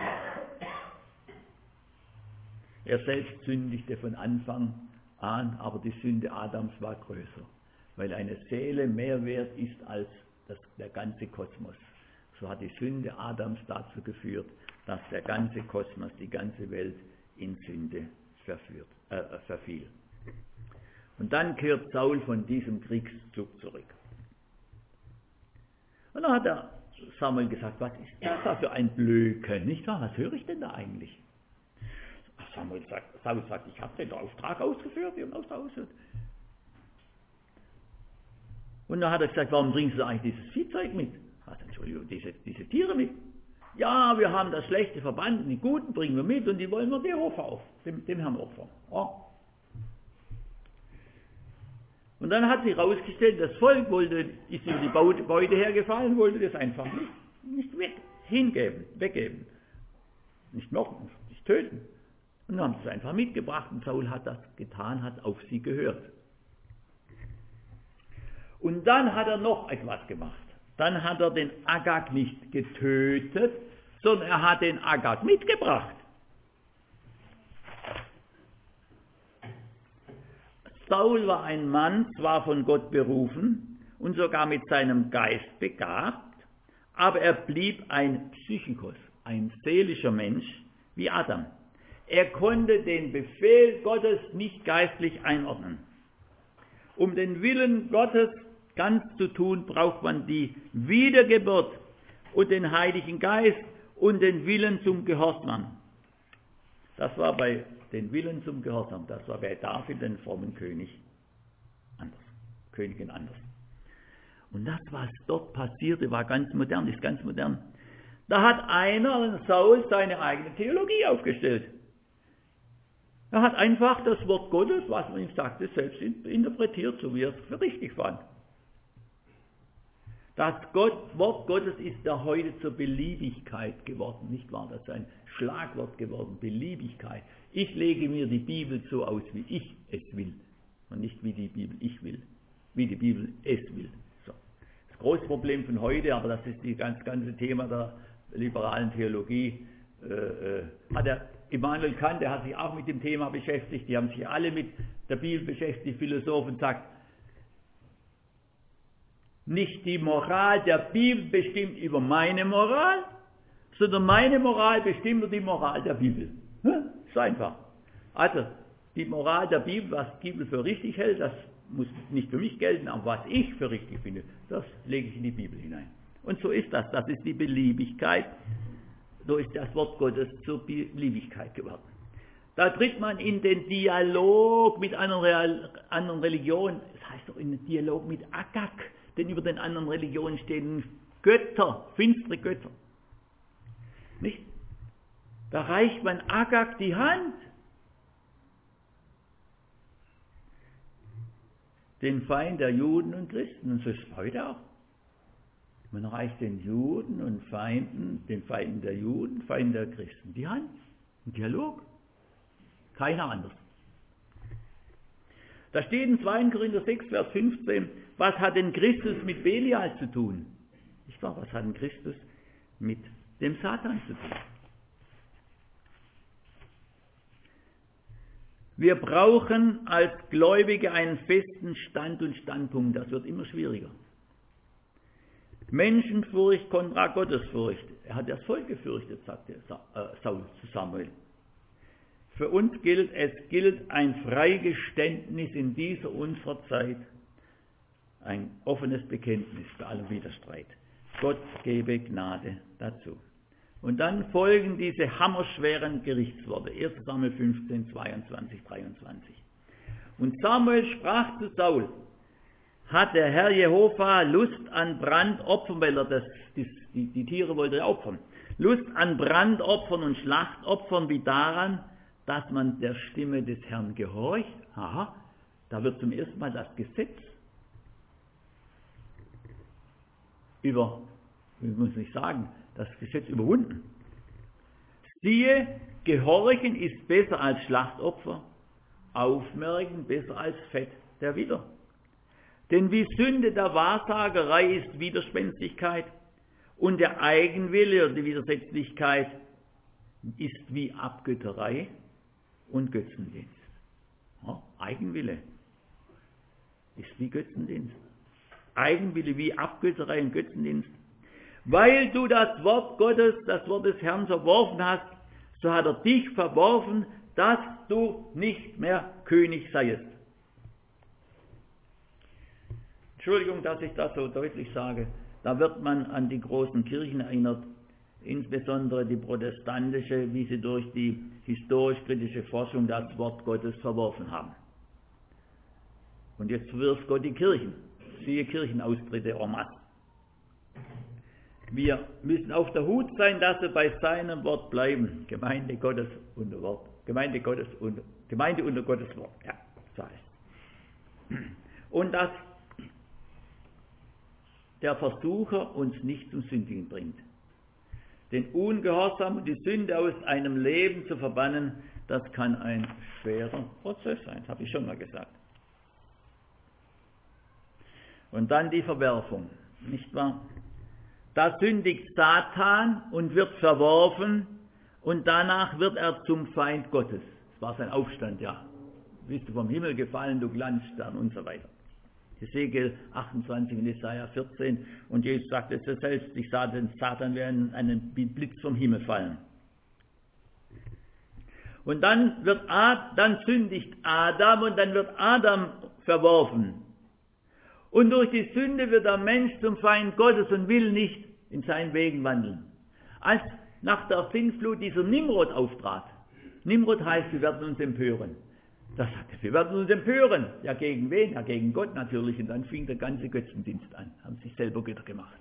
Speaker 2: Er selbst sündigte von Anfang an, aber die Sünde Adams war größer, weil eine Seele mehr wert ist als das, der ganze Kosmos. So hat die Sünde Adams dazu geführt, dass der ganze Kosmos, die ganze Welt in Sünde verführt, äh, verfiel. Und dann kehrt Saul von diesem Kriegszug zurück. Und dann hat der Samuel gesagt, was ist das da für ein Blöken, nicht wahr? Was höre ich denn da eigentlich? Samuel sagt, Saul sagt, ich habe den Auftrag ausgeführt, wir haben Auftrag ausgeführt. Und dann hat er gesagt, warum bringst du eigentlich dieses Viehzeug mit? Also, Entschuldigung, diese, diese Tiere mit? Ja, wir haben das Schlechte verbannt, die Guten bringen wir mit und die wollen wir dem Opfer auf, dem, dem Herrn opfern. Oh. Und dann hat sich herausgestellt, das Volk wollte, ist über die Beute hergefallen, wollte das einfach nicht, nicht weg, hingeben, weggeben. Nicht morden, nicht töten. Und dann haben sie es einfach mitgebracht und Saul hat das getan, hat auf sie gehört. Und dann hat er noch etwas gemacht. Dann hat er den Agag nicht getötet, sondern er hat den Agag mitgebracht. Saul war ein Mann, zwar von Gott berufen und sogar mit seinem Geist begabt, aber er blieb ein Psychikos, ein seelischer Mensch wie Adam. Er konnte den Befehl Gottes nicht geistlich einordnen. Um den Willen Gottes ganz zu tun, braucht man die Wiedergeburt und den Heiligen Geist und den Willen zum Gehorsam. Das war bei den Willen zum Gehorsam, das war bei David, den frommen König, anders, Königin anders. Und das, was dort passierte, war ganz modern, ist ganz modern. Da hat einer, Saul, seine eigene Theologie aufgestellt. Er hat einfach das Wort Gottes, was man ihm sagte, selbst interpretiert, so wie er es für richtig fand. Das Gott, Wort Gottes ist ja heute zur Beliebigkeit geworden, nicht wahr? Das ist ein Schlagwort geworden, Beliebigkeit. Ich lege mir die Bibel so aus, wie ich es will und nicht wie die Bibel ich will, wie die Bibel es will. So. Das große Problem von heute, aber das ist das ganz, ganze Thema der liberalen Theologie, äh, äh, hat der Immanuel Kant, der hat sich auch mit dem Thema beschäftigt, die haben sich alle mit der Bibel beschäftigt, Philosophen sagt, nicht die Moral der Bibel bestimmt über meine Moral, sondern meine Moral bestimmt über die Moral der Bibel. Hm? Ist einfach. Also, die Moral der Bibel, was die Bibel für richtig hält, das muss nicht für mich gelten, aber was ich für richtig finde, das lege ich in die Bibel hinein. Und so ist das, das ist die Beliebigkeit, so ist das Wort Gottes zur Beliebigkeit geworden. Da tritt man in den Dialog mit anderen, Real, anderen Religionen, das heißt doch in den Dialog mit Agag, denn über den anderen Religionen stehen Götter, finstere Götter. Nicht? Da reicht man Agag die Hand. Den Feind der Juden und Christen, und so ist es heute auch. Man reicht den Juden und Feinden, den Feinden der Juden, Feinden der Christen die Hand. Ein Dialog. Keiner anders. Da steht in zweiten Korinther sechs, Vers fünfzehn, was hat denn Christus mit Belial zu tun? Nicht wahr? Was hat denn Christus mit dem Satan zu tun? Wir brauchen als Gläubige einen festen Stand und Standpunkt. Das wird immer schwieriger. Menschenfurcht kontra Gottesfurcht. Er hat das Volk gefürchtet, sagte Saul zu Samuel. Für uns gilt, es gilt ein Freigeständnis in dieser unserer Zeit. Ein offenes Bekenntnis bei allem Widerstreit. Gott gebe Gnade dazu. Und dann folgen diese hammerschweren Gerichtsworte. erster Samuel fünfzehn, zweiundzwanzig, dreiundzwanzig. Und Samuel sprach zu Saul, hat der Herr Jehova Lust an Brandopfern, weil er das, die, die, die Tiere wollte er opfern, Lust an Brandopfern und Schlachtopfern wie daran, dass man der Stimme des Herrn gehorcht? Aha, da wird zum ersten Mal das Gesetz über, wie muss ich sagen, das Gesetz überwunden. Siehe, Gehorchen ist besser als Schlachtopfer, Aufmerken besser als Fett der Widder. Denn wie Sünde der Wahrsagerei ist Widerspenstigkeit und der Eigenwille oder die Widersetzlichkeit ist wie Abgötterei und Götzendienst. Ja, Eigenwille ist wie Götzendienst. Eigenwille wie Abgötterei und Götzendienst. Weil du das Wort Gottes, das Wort des Herrn verworfen hast, so hat er dich verworfen, dass du nicht mehr König seiest. Entschuldigung, dass ich das so deutlich sage. Da wird man an die großen Kirchen erinnert, insbesondere die protestantische, wie sie durch die historisch-kritische Forschung das Wort Gottes verworfen haben. Und jetzt verwirft Gott die Kirchen. Siehe Kirchenaustritte en masse. Wir müssen auf der Hut sein, dass wir bei seinem Wort bleiben. Gemeinde Gottes unter Wort. Gemeinde Gottes unter, Gemeinde unter Gottes Wort. Ja, so heißt es. und dass der Versucher uns nicht zum Sündigen bringt. Den Ungehorsam und die Sünde aus einem Leben zu verbannen, das kann ein schwerer Prozess sein, das habe ich schon mal gesagt. Und dann die Verwerfung, nicht wahr? Da sündigt Satan und wird verworfen und danach wird er zum Feind Gottes. Das war sein Aufstand, ja. Bist du vom Himmel gefallen, du Glanzstern und so weiter. Hesekiel achtundzwanzig und Jesaja vierzehn. Und Jesus sagte es ja selbst, ich sah den Satan wie einen Blitz vom Himmel fallen. Und dann wird Ad, dann sündigt Adam und dann wird Adam verworfen. Und durch die Sünde wird der Mensch zum Feind Gottes und will nicht in seinen Wegen wandeln. Als nach der Sintflut dieser Nimrod auftrat, Nimrod heißt, wir werden uns empören. Da sagte er, wir werden uns empören. Ja, gegen wen? Ja, gegen Gott natürlich. Und dann fing der ganze Götzendienst an. Haben sich selber Götter gemacht.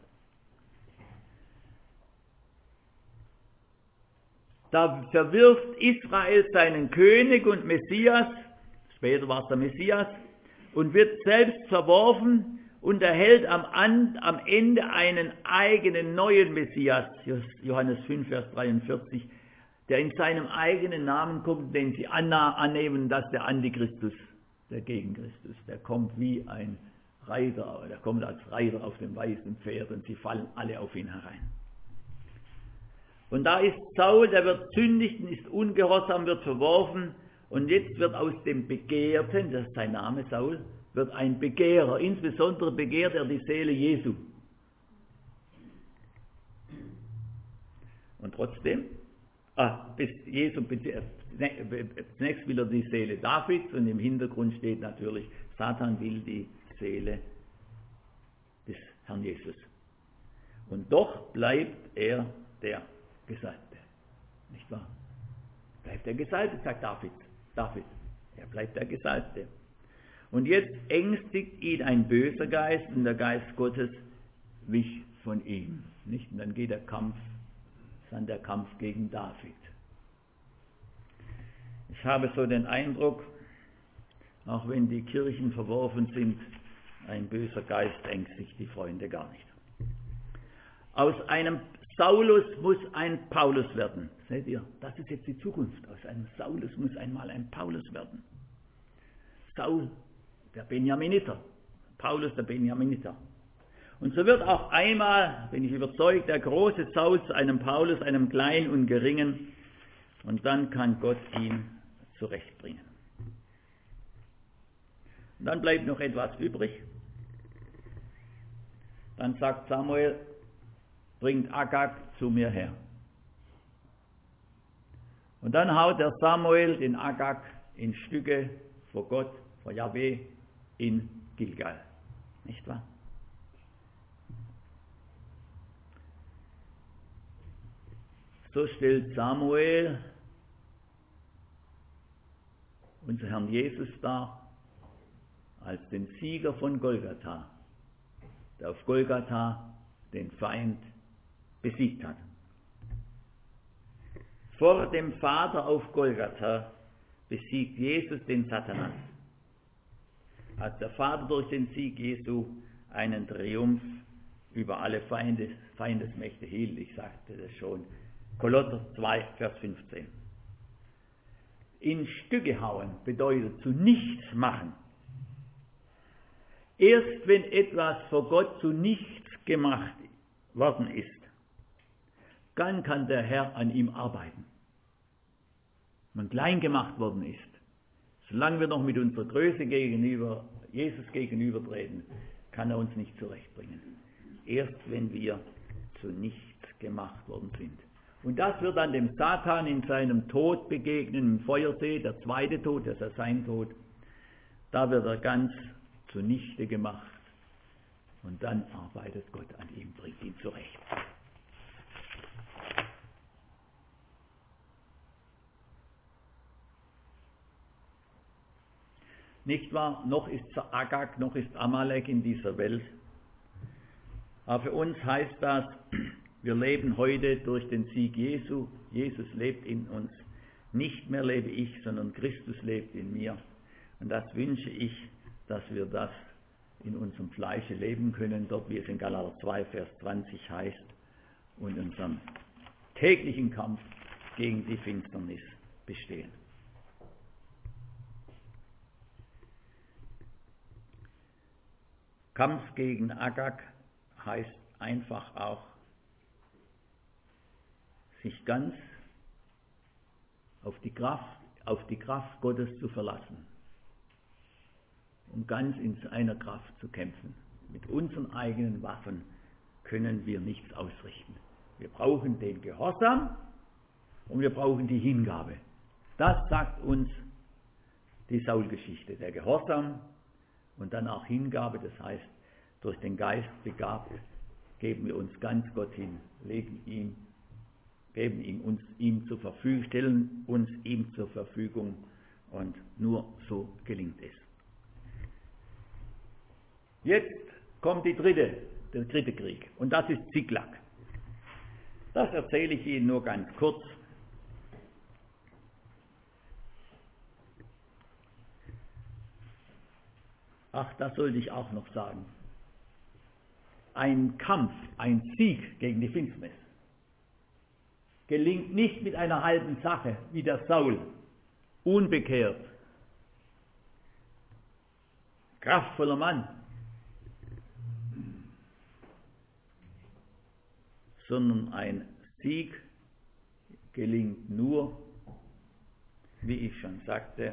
Speaker 2: Da verwirft Israel seinen König und Messias, später war es der Messias, und wird selbst verworfen und erhält am, am Ende einen eigenen neuen Messias, Johannes fünf, Vers dreiundvierzig, der in seinem eigenen Namen kommt, den sie annehmen, dass der Antichristus, der Gegenchristus, der kommt wie ein Reiter, der kommt als Reiter auf dem weißen Pferd und sie fallen alle auf ihn herein. Und da ist Saul, der wird sündigt, ist ungehorsam, wird verworfen und jetzt wird aus dem Begehrten, das ist sein Name Saul, wird ein Begehrer, insbesondere begehrt er die Seele Jesu. Und trotzdem, ah, bis Jesu, zunächst will er die Seele Davids und im Hintergrund steht natürlich, Satan will die Seele des Herrn Jesus. Und doch bleibt er der Gesalbte, nicht wahr? Bleibt der Gesalbte, sagt David. David, er bleibt der Gesalbte. Und jetzt ängstigt ihn ein böser Geist und der Geist Gottes wich von ihm. Nicht? Und dann geht der Kampf, dann der Kampf gegen David. Ich habe so den Eindruck, auch wenn die Kirchen verworfen sind, ein böser Geist ängstigt die Freunde gar nicht. Aus einem Saulus muss ein Paulus werden. Seht ihr, das ist jetzt die Zukunft. Aus einem Saulus muss einmal ein Paulus werden. Saul, der Benjaminiter. Paulus, der Benjaminiter. Und so wird auch einmal, bin ich überzeugt, der große Saul zu einem Paulus, einem kleinen und geringen. Und dann kann Gott ihn zurechtbringen. Und dann bleibt noch etwas übrig. Dann sagt Samuel, bringt Agag zu mir her. Und dann haut der Samuel den Agag in Stücke vor Gott, vor Jahwe in Gilgal. Nicht wahr? So stellt Samuel unser Herrn Jesus dar als den Sieger von Golgatha, der auf Golgatha den Feind besiegt hat. Vor dem Vater auf Golgatha besiegt Jesus den Satanas. Als der Vater durch den Sieg Jesu einen Triumph über alle Feinde, Feindesmächte hielt, ich sagte das schon, Kolosser zwei, Vers fünfzehn. In Stücke hauen bedeutet zu nichts machen. Erst wenn etwas vor Gott zu nichts gemacht worden ist, dann kann der Herr an ihm arbeiten. Wenn klein gemacht worden ist, solange wir noch mit unserer Größe gegenüber Jesus gegenübertreten, kann er uns nicht zurechtbringen. Erst wenn wir zu nichts gemacht worden sind. Und das wird dann dem Satan in seinem Tod begegnen, im Feuersee, der zweite Tod, das ist ja sein Tod. Da wird er ganz zunichte gemacht. Und dann arbeitet Gott an ihm, bringt ihn zurecht. Nicht wahr? Noch ist Agag, noch ist Amalek in dieser Welt. Aber für uns heißt das, wir leben heute durch den Sieg Jesu. Jesus lebt in uns. Nicht mehr lebe ich, sondern Christus lebt in mir. Und das wünsche ich, dass wir das in unserem Fleische leben können, dort wie es in Galater zwei, Vers zwanzig heißt, und unserem täglichen Kampf gegen die Finsternis bestehen. Kampf gegen Agag heißt einfach auch, sich ganz auf die Kraft, auf die Kraft Gottes zu verlassen und ganz in seiner Kraft zu kämpfen. Mit unseren eigenen Waffen können wir nichts ausrichten. Wir brauchen den Gehorsam und wir brauchen die Hingabe. Das sagt uns die Saul-Geschichte. Der Gehorsam und dann auch Hingabe, das heißt, durch den Geist begabt, geben wir uns ganz Gott hin, legen ihm, geben ihm uns ihm zur Verfügung, stellen uns ihm zur Verfügung und nur so gelingt es. Jetzt kommt die dritte, der dritte Krieg und das ist Ziklag. Das erzähle ich Ihnen nur ganz kurz. Ach, das sollte ich auch noch sagen. Ein Kampf, ein Sieg gegen die Finsternis gelingt nicht mit einer halben Sache, wie der Saul, unbekehrt, kraftvoller Mann, sondern ein Sieg gelingt nur, wie ich schon sagte,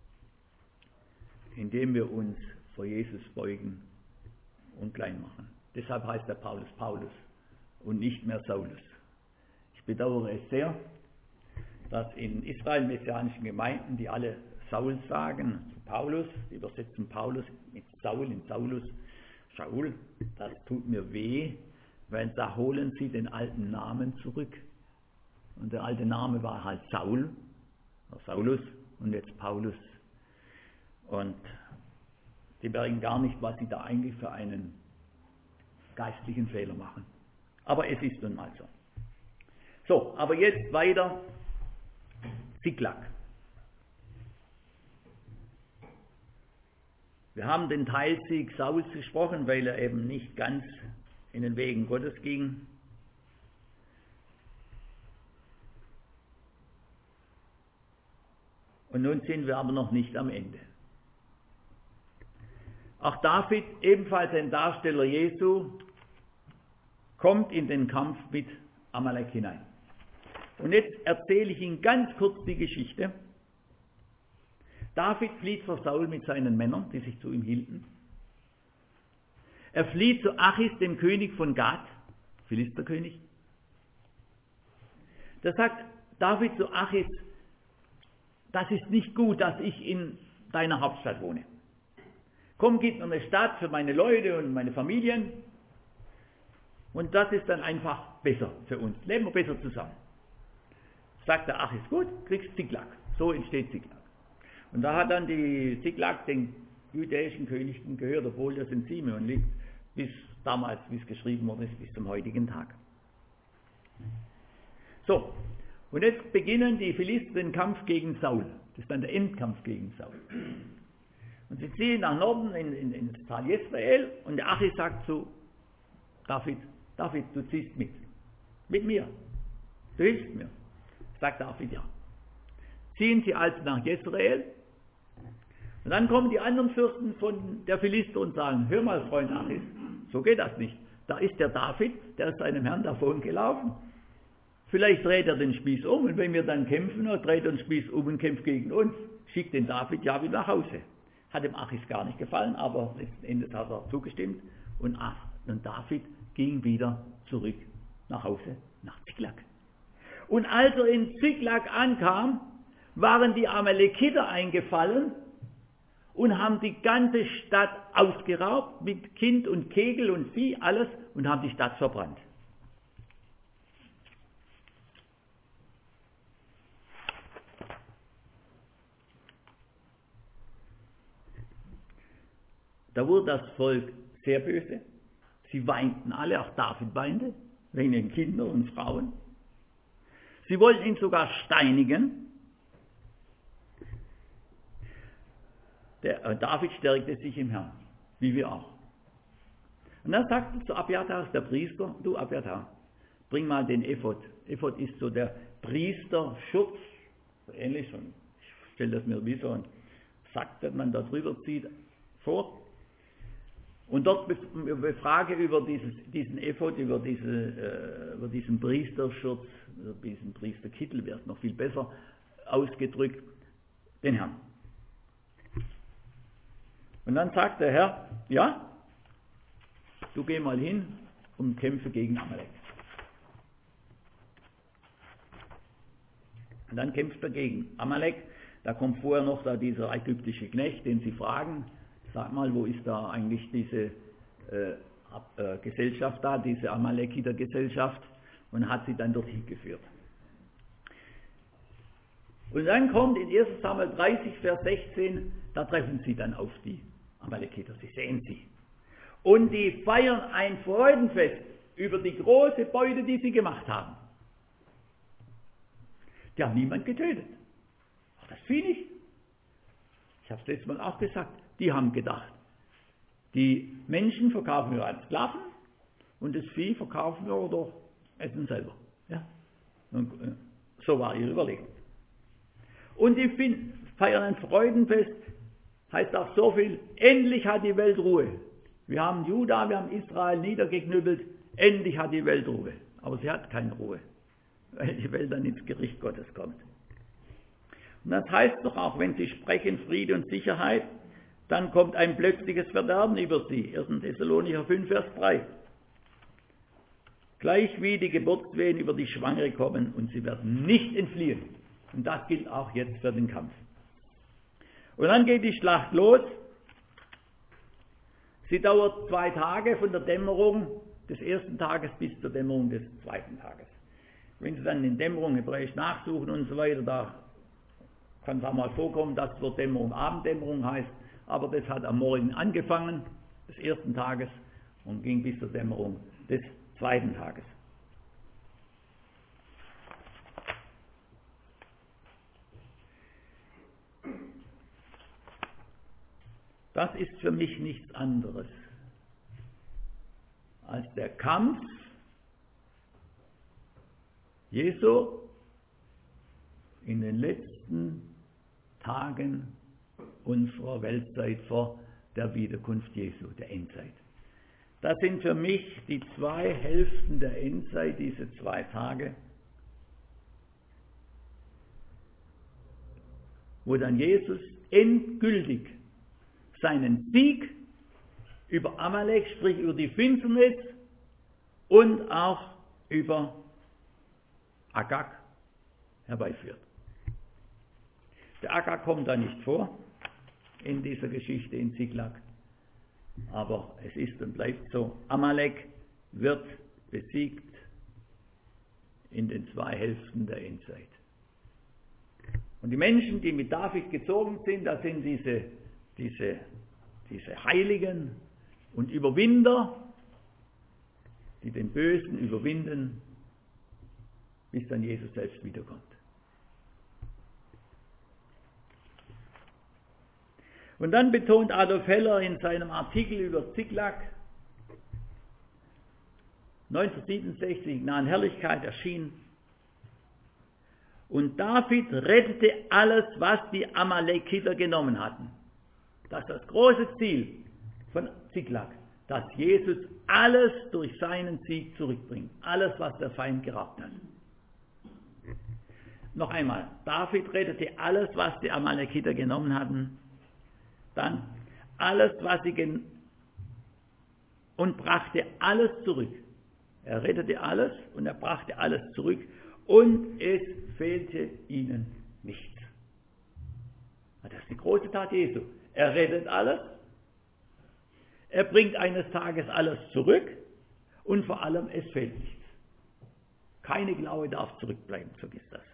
Speaker 2: indem wir uns vor Jesus beugen und klein machen. Deshalb heißt der Paulus Paulus und nicht mehr Saulus. Ich bedauere es sehr, dass in Israel messianischen Gemeinden, die alle Saul sagen, Paulus, die übersetzen Paulus mit Saul in Saulus, Shaul, das tut mir weh, weil da holen sie den alten Namen zurück. Und der alte Name war halt Saul, Saulus und jetzt Paulus. Und die merken gar nicht, was sie da eigentlich für einen geistlichen Fehler machen. Aber es ist nun mal so. So, aber jetzt weiter Ziklag. Wir haben den Teilsieg Sauls gesprochen, weil er eben nicht ganz in den Wegen Gottes ging. Und nun sind wir aber noch nicht am Ende. Auch David, ebenfalls ein Darsteller Jesu, kommt in den Kampf mit Amalek hinein. Und jetzt erzähle ich Ihnen ganz kurz die Geschichte. David flieht vor Saul mit seinen Männern, die sich zu ihm hielten. Er flieht zu Achis, dem König von Gath, Philisterkönig. Da sagt David zu Achis, das ist nicht gut, dass ich in deiner Hauptstadt wohne. Komm, gib mir eine Stadt für meine Leute und meine Familien. Und das ist dann einfach besser für uns. Leben wir besser zusammen. Sagt der Achis, gut, kriegst Ziklag. So entsteht Ziklag. Und da hat dann die Ziklag den jüdischen Königen gehört, obwohl das in Simeon liegt, bis damals, wie es geschrieben worden ist, bis zum heutigen Tag. So, und jetzt beginnen die Philister den Kampf gegen Saul. Das ist dann der Endkampf gegen Saul. Und sie ziehen nach Norden in, in, in das Tal Jezreel und der Achis sagt zu David, David, du ziehst mit. Mit mir. Du hilfst mir. Sagt David, ja. Ziehen sie also nach Jezreel. Und dann kommen die anderen Fürsten von der Philister und sagen, hör mal, Freund Achis, so geht das nicht. Da ist der David, der ist seinem Herrn davon gelaufen. Vielleicht dreht er den Spieß um und wenn wir dann kämpfen, er dreht den Spieß um und kämpft gegen uns, schickt den David ja wieder nach Hause. Hat dem Achis gar nicht gefallen, aber letzten Endes hat er zugestimmt und, Ach, und David ging wieder zurück nach Hause, nach Ziklag. Und als er in Ziklag ankam, waren die Amalekiter eingefallen und haben die ganze Stadt ausgeraubt mit Kind und Kegel und Vieh, alles, und haben die Stadt verbrannt. Da wurde das Volk sehr böse. Sie weinten alle, auch David weinte, wegen den Kindern und Frauen. Sie wollten ihn sogar steinigen. Der, David stärkte sich im Herrn, wie wir auch. Und dann sagt er zu Abiathar, der Priester, du Abiathar, bring mal den Ephod. Ephod ist so der Priesterschutz, ähnlich, und ich stelle das mir wie so ein Sack, den man da drüber zieht, vor. Und dort befrage über dieses, diesen Ephod, über, diese, äh, über diesen Priesterschutz, über diesen Priesterkittel, wird noch viel besser ausgedrückt, den Herrn. Und dann sagt der Herr, ja, du geh mal hin und kämpfe gegen Amalek. Und dann kämpft er gegen Amalek. Da kommt vorher noch da dieser ägyptische Knecht, den sie fragen, sag mal, wo ist da eigentlich diese äh, äh, Gesellschaft da, diese Amalekiter-Gesellschaft, und hat sie dann dorthin geführt. Und dann kommt in erster Samuel dreißig, Vers sechzehn, da treffen sie dann auf die Amalekiter, sie sehen sie. Und die feiern ein Freudenfest über die große Beute, die sie gemacht haben. Die haben niemand getötet. Ach, das Vieh nicht. Ich habe es letztes Mal auch gesagt. Die haben gedacht, die Menschen verkaufen wir als Sklaven und das Vieh verkaufen wir oder essen selber. Ja? Und, äh, so war ihre Überlegung. Und die feiern ein Freudenfest, heißt auch so viel, endlich hat die Welt Ruhe. Wir haben Juda, wir haben Israel niedergeknüppelt, endlich hat die Welt Ruhe. Aber sie hat keine Ruhe, weil die Welt dann ins Gericht Gottes kommt. Und das heißt doch auch, wenn sie sprechen Friede und Sicherheit, dann kommt ein plötzliches Verderben über sie. erster Thessalonicher fünf, Vers drei. Gleich wie die Geburtswehen über die Schwangere kommen und sie werden nicht entfliehen. Und das gilt auch jetzt für den Kampf. Und dann geht die Schlacht los. Sie dauert zwei Tage von der Dämmerung des ersten Tages bis zur Dämmerung des zweiten Tages. Wenn Sie dann in Dämmerung hebräisch nachsuchen und so weiter, da kann es auch mal vorkommen, dass zur Dämmerung Abenddämmerung heißt, aber das hat am Morgen angefangen, des ersten Tages, und ging bis zur Dämmerung des zweiten Tages. Das ist für mich nichts anderes als der Kampf Jesu in den letzten Tagen unserer Weltzeit vor der Wiederkunft Jesu, der Endzeit. Das sind für mich die zwei Hälften der Endzeit, diese zwei Tage, wo dann Jesus endgültig seinen Sieg über Amalek, sprich über die Finsternis und auch über Agag herbeiführt. Der Agag kommt da nicht vor in dieser Geschichte in Ziklag, aber es ist und bleibt so, Amalek wird besiegt in den zwei Hälften der Endzeit. Und die Menschen, die mit David gezogen sind, das sind diese, diese, diese Heiligen und Überwinder, die den Bösen überwinden, bis dann Jesus selbst wiederkommt. Und dann betont Adolf Heller in seinem Artikel über Ziklag, neunzehnhundertsiebenundsechzig, nahen Herrlichkeit erschien, und David rettete alles, was die Amalekiter genommen hatten. Das ist das große Ziel von Ziklag, dass Jesus alles durch seinen Sieg zurückbringt. Alles, was der Feind geraubt hat. Noch einmal, David rettete alles, was die Amalekiter genommen hatten. Dann alles, was sie gen und brachte alles zurück. Er rettete alles und er brachte alles zurück und es fehlte ihnen nichts. Das ist die große Tat Jesu. Er rettet alles, er bringt eines Tages alles zurück und vor allem es fehlt nichts. Keine Glaube darf zurückbleiben, so ist das.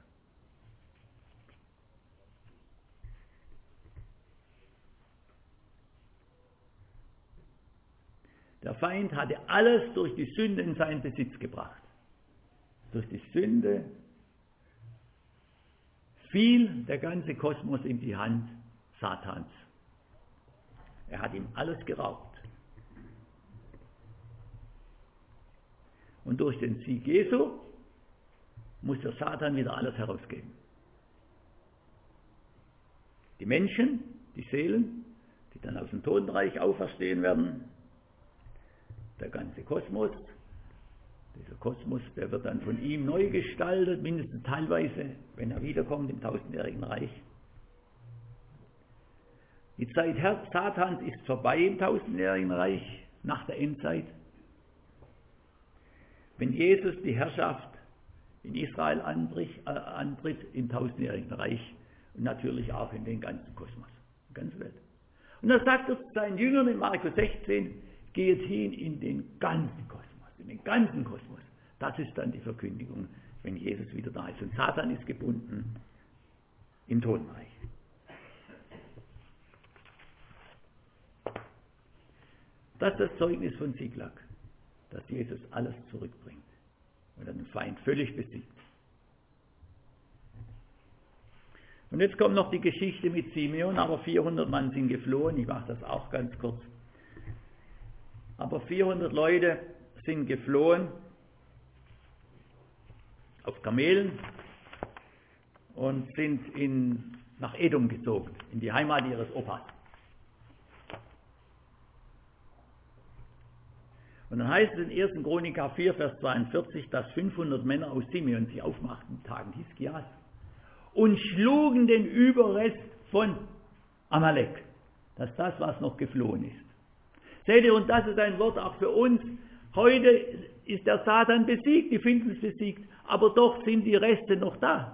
Speaker 2: Der Feind hatte alles durch die Sünde in seinen Besitz gebracht. Durch die Sünde fiel der ganze Kosmos in die Hand Satans. Er hat ihm alles geraubt. Und durch den Sieg Jesu muss der Satan wieder alles herausgeben. Die Menschen, die Seelen, die dann aus dem Totenreich auferstehen werden, der ganze Kosmos, dieser Kosmos, der wird dann von ihm neu gestaltet, mindestens teilweise, wenn er wiederkommt im tausendjährigen Reich. Die Zeit Satans ist vorbei im tausendjährigen Reich, nach der Endzeit. Wenn Jesus die Herrschaft in Israel antritt, äh, antritt im tausendjährigen Reich und natürlich auch in den ganzen Kosmos, die ganze Welt. Und da sagt er zu seinen Jüngern in Markus sechzehn, geht hin in den ganzen Kosmos, in den ganzen Kosmos. Das ist dann die Verkündigung, wenn Jesus wieder da ist. Und Satan ist gebunden im Totenreich. Das ist das Zeugnis von Ziklag, dass Jesus alles zurückbringt und den Feind völlig besiegt. Und jetzt kommt noch die Geschichte mit Simeon, aber vierhundert Mann sind geflohen, ich mache das auch ganz kurz. Aber vierhundert Leute sind geflohen auf Kamelen und sind in, nach Edom gezogen, in die Heimat ihres Opas. Und dann heißt es in ersten Chronika vier, Vers zweiundvierzig, dass fünfhundert Männer aus Simeon sich aufmachten in Tagen Hiskias und schlugen den Überrest von Amalek. Das ist das, was noch geflohen ist. Seht ihr, und das ist ein Wort auch für uns. Heute ist der Satan besiegt, die Finsternis besiegt, aber doch sind die Reste noch da.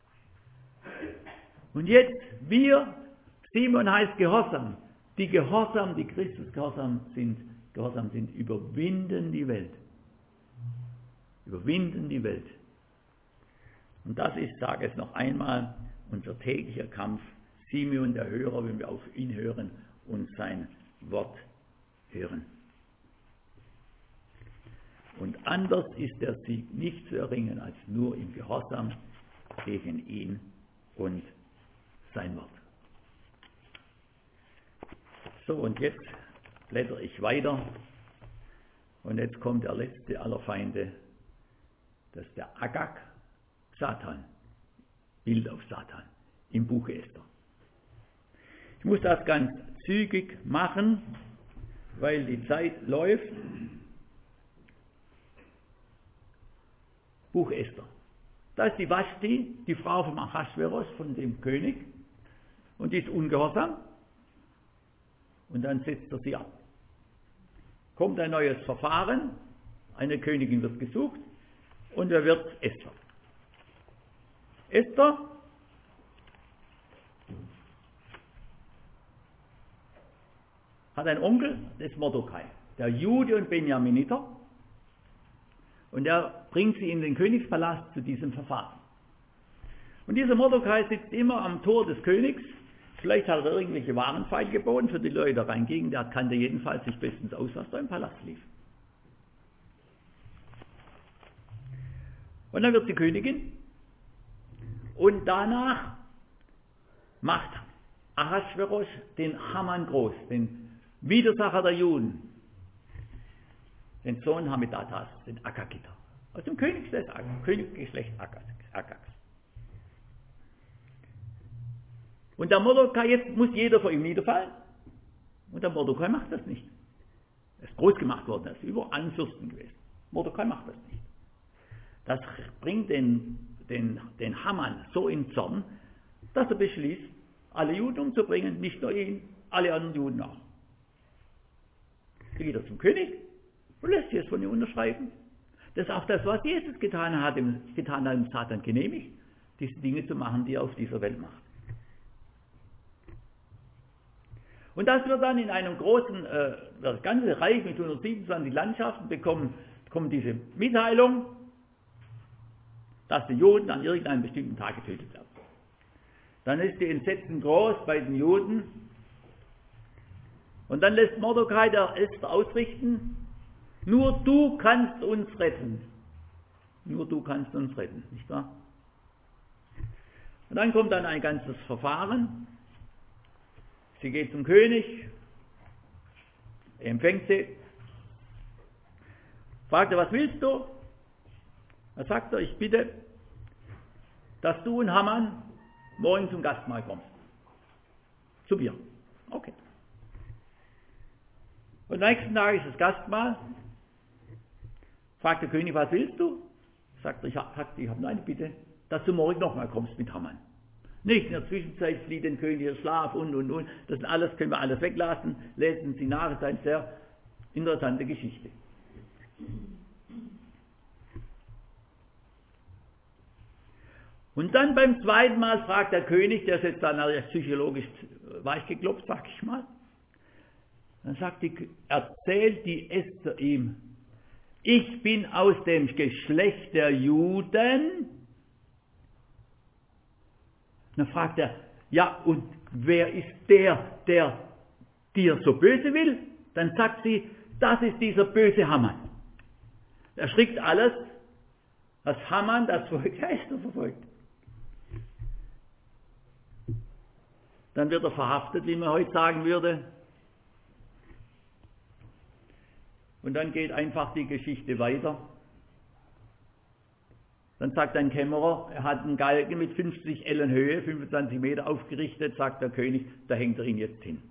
Speaker 2: Und jetzt, wir, Simon heißt Gehorsam, die Gehorsam, die Christus Gehorsam sind, Gehorsam sind, überwinden die Welt. Überwinden die Welt. Und das ist, sage es noch einmal, unser täglicher Kampf. Simeon, der Hörer, wenn wir auf ihn hören und sein Wort hören. Und anders ist der Sieg nicht zu erringen als nur im Gehorsam gegen ihn und sein Wort. So, und jetzt blättere ich weiter und jetzt kommt der letzte aller Feinde, das ist der Agag, Satan, Bild auf Satan, im Buche Esther. Ich muss das ganz zügig machen, weil die Zeit läuft. Buch Esther. Da ist die Vashti, die Frau von Achashveros, von dem König, und die ist ungehorsam. Und dann setzt er sie ab. Kommt ein neues Verfahren, eine Königin wird gesucht, und wer wird? Esther. Esther hat einen Onkel, das ist Mordecai, der Jude und Benjaminiter, und er bringt sie in den Königspalast zu diesem Verfahren. Und dieser Mordecai sitzt immer am Tor des Königs. Vielleicht hat er irgendwelche Warenpfeile geboten für die Leute, die da reingingen. Der kannte jedenfalls sich bestens aus, was da im Palast lief. Und dann wird sie Königin. Und danach macht Ahasveros den Haman groß, den Widersacher der Juden, den Sohn Hammedatas, den Agagiter, aus dem Königsgeschlecht Agags. Und der Mordecai, jetzt muss jeder vor ihm niederfallen. Und der Mordecai macht das nicht. Er ist groß gemacht worden, er ist über allen Fürsten gewesen. Mordecai macht das nicht. Das bringt den, den, den Haman so in Zorn, dass er beschließt, alle Juden umzubringen, nicht nur ihn, alle anderen Juden auch. Er geht er zum König und lässt sich es von ihm unterschreiben. Das ist auch das, was Jesus getan hat, dem, getan hat, dem Satan genehmigt, diese Dinge zu machen, die er auf dieser Welt macht. Und das wird dann in einem großen, äh, das ganze Reich mit hundertsiebenundzwanzig Landschaften bekommen, bekommt diese Mitteilung, dass die Juden an irgendeinem bestimmten Tag getötet werden. Dann ist die Entsetzen groß bei den Juden. Und dann lässt Mordecai der Esther ausrichten, nur du kannst uns retten. Nur du kannst uns retten, nicht wahr? Und dann kommt dann ein ganzes Verfahren. Sie geht zum König, er empfängt sie, fragt er, was willst du? Da sagt er, ich bitte, dass du und Haman morgen zum Gastmahl kommst. Zu mir. Okay. Und nächsten Tag ist das Gastmahl. Fragt der König, was willst du? Sagt er, ich habe hab nur eine Bitte, dass du morgen nochmal kommst mit Haman. Nicht in der Zwischenzeit flieht den König der Schlaf und, und, und. Das sind alles, können wir alles weglassen. Lesen Sie nach, es ist eine sehr interessante Geschichte. Und dann beim zweiten Mal fragt der König, der ist jetzt dann psychologisch weichgeklopft, sag ich mal. Dann sagt die, erzählt die Esther ihm, ich bin aus dem Geschlecht der Juden. Dann fragt er, ja, und wer ist der, der dir so böse will? Dann sagt sie, das ist dieser böse Haman. Er erschrickt alles, was Haman, das Volk der Esther verfolgt. Dann wird er verhaftet, wie man heute sagen würde. Und dann geht einfach die Geschichte weiter. Dann sagt ein Kämmerer, er hat einen Galgen mit fünfzig Ellen Höhe, fünfundzwanzig Meter aufgerichtet, sagt der König, da hängt er ihn jetzt hin.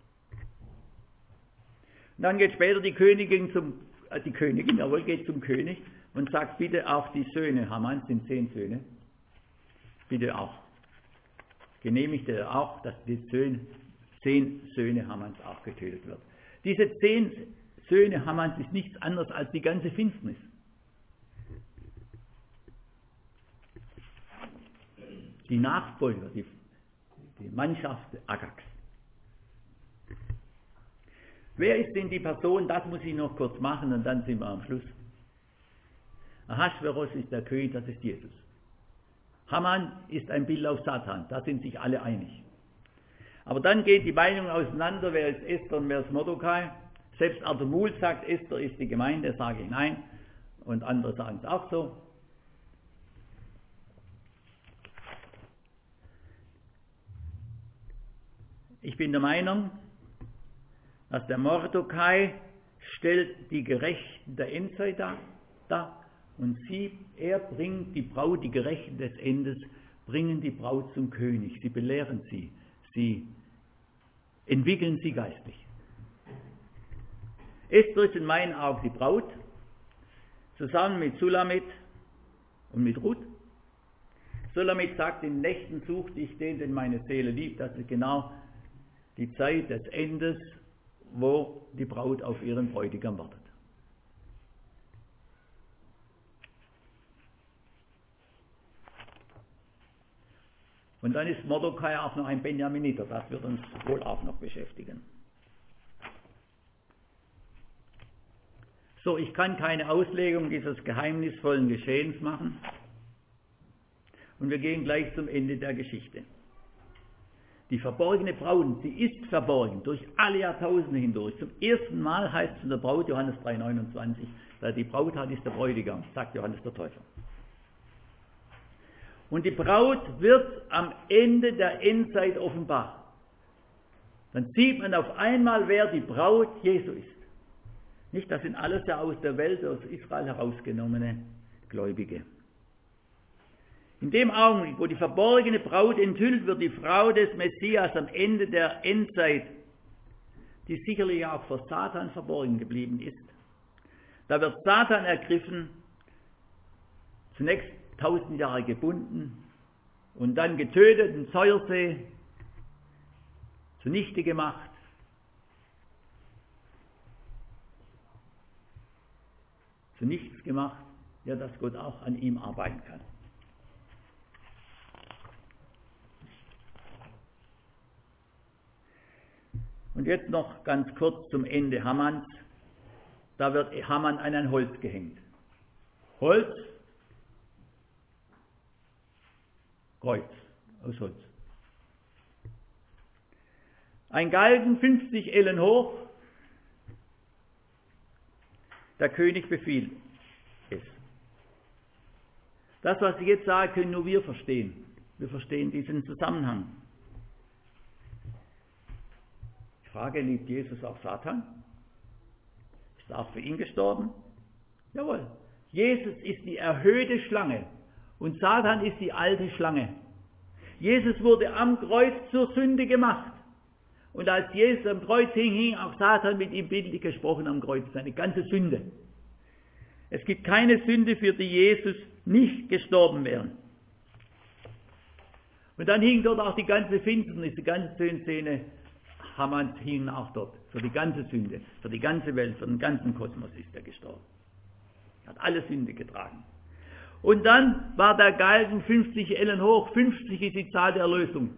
Speaker 2: Und dann geht später die Königin zum, äh, die Königin, jawohl, geht zum König und sagt, bitte auch die Söhne Hamans, sind zehn Söhne, bitte auch. Genehmigt er auch, dass die Söhne, zehn Söhne Hamans auch getötet wird. Diese zehn Söhne Hamans ist nichts anderes als die ganze Finsternis. Die Nachfolger, die, die Mannschaft Agags. Wer ist denn die Person? Das muss ich noch kurz machen und dann sind wir am Schluss. Ahasveros ist der König, das ist Jesus. Haman ist ein Bild auf Satan, da sind sich alle einig. Aber dann geht die Meinung auseinander, wer ist Esther und wer ist Mordecai. Selbst Arthur Muhl sagt, Esther ist die Gemeinde, sage ich nein. Und andere sagen es auch so. Ich bin der Meinung, dass der Mordecai stellt die Gerechten der Endzeit dar, dar und sie, er bringt die Braut, die Gerechten des Endes, bringen die Braut zum König. Sie belehren sie, sie entwickeln sie geistlich. Esther ist in meinen Augen die Braut, zusammen mit Sulamit und mit Ruth. Sulamit sagt, in Nächten suchte ich den, den meine Seele liebt. Das ist genau die Zeit des Endes, wo die Braut auf ihren Bräutigam wartet. Und dann ist Mordecai auch noch ein Benjaminiter, das wird uns wohl auch noch beschäftigen. So, ich kann keine Auslegung dieses geheimnisvollen Geschehens machen. Und wir gehen gleich zum Ende der Geschichte. Die verborgene Braut, sie ist verborgen durch alle Jahrtausende hindurch. Zum ersten Mal heißt es von der Braut, Johannes drei neunundzwanzig, da die Braut hat, ist der Bräutigam, sagt Johannes der Täufer. Und die Braut wird am Ende der Endzeit offenbar. Dann sieht man auf einmal, wer die Braut Jesu ist. Nicht, das sind alles ja aus der Welt, aus Israel herausgenommene Gläubige. In dem Augenblick, wo die verborgene Braut enthüllt wird, die Frau des Messias am Ende der Endzeit, die sicherlich auch vor Satan verborgen geblieben ist, da wird Satan ergriffen, zunächst tausend Jahre gebunden und dann getötet im Säuersee, zunichte gemacht. Zu nichts gemacht, ja, dass Gott auch an ihm arbeiten kann. Und jetzt noch ganz kurz zum Ende Hamans. Da wird Haman an ein Holz gehängt. Holz, Kreuz aus Holz. Ein Galgen, fünfzig Ellen hoch. Der König befiehlt es. Das, was ich jetzt sage, können nur wir verstehen. Wir verstehen diesen Zusammenhang. Ich frage, liebt Jesus auch Satan? Ist er auch für ihn gestorben? Jawohl. Jesus ist die erhöhte Schlange und Satan ist die alte Schlange. Jesus wurde am Kreuz zur Sünde gemacht. Und als Jesus am Kreuz hing, hing auch Satan mit ihm bildlich gesprochen am Kreuz, seine ganze Sünde. Es gibt keine Sünde, für die Jesus nicht gestorben wäre. Und dann hing dort auch die ganze Finsternis, die ganze Szene Hamans hing auch dort. Für die ganze Sünde, für die ganze Welt, für den ganzen Kosmos ist er gestorben. Er hat alle Sünde getragen. Und dann war der Galgen fünfzig Ellen hoch. fünfzig ist die Zahl der Erlösung.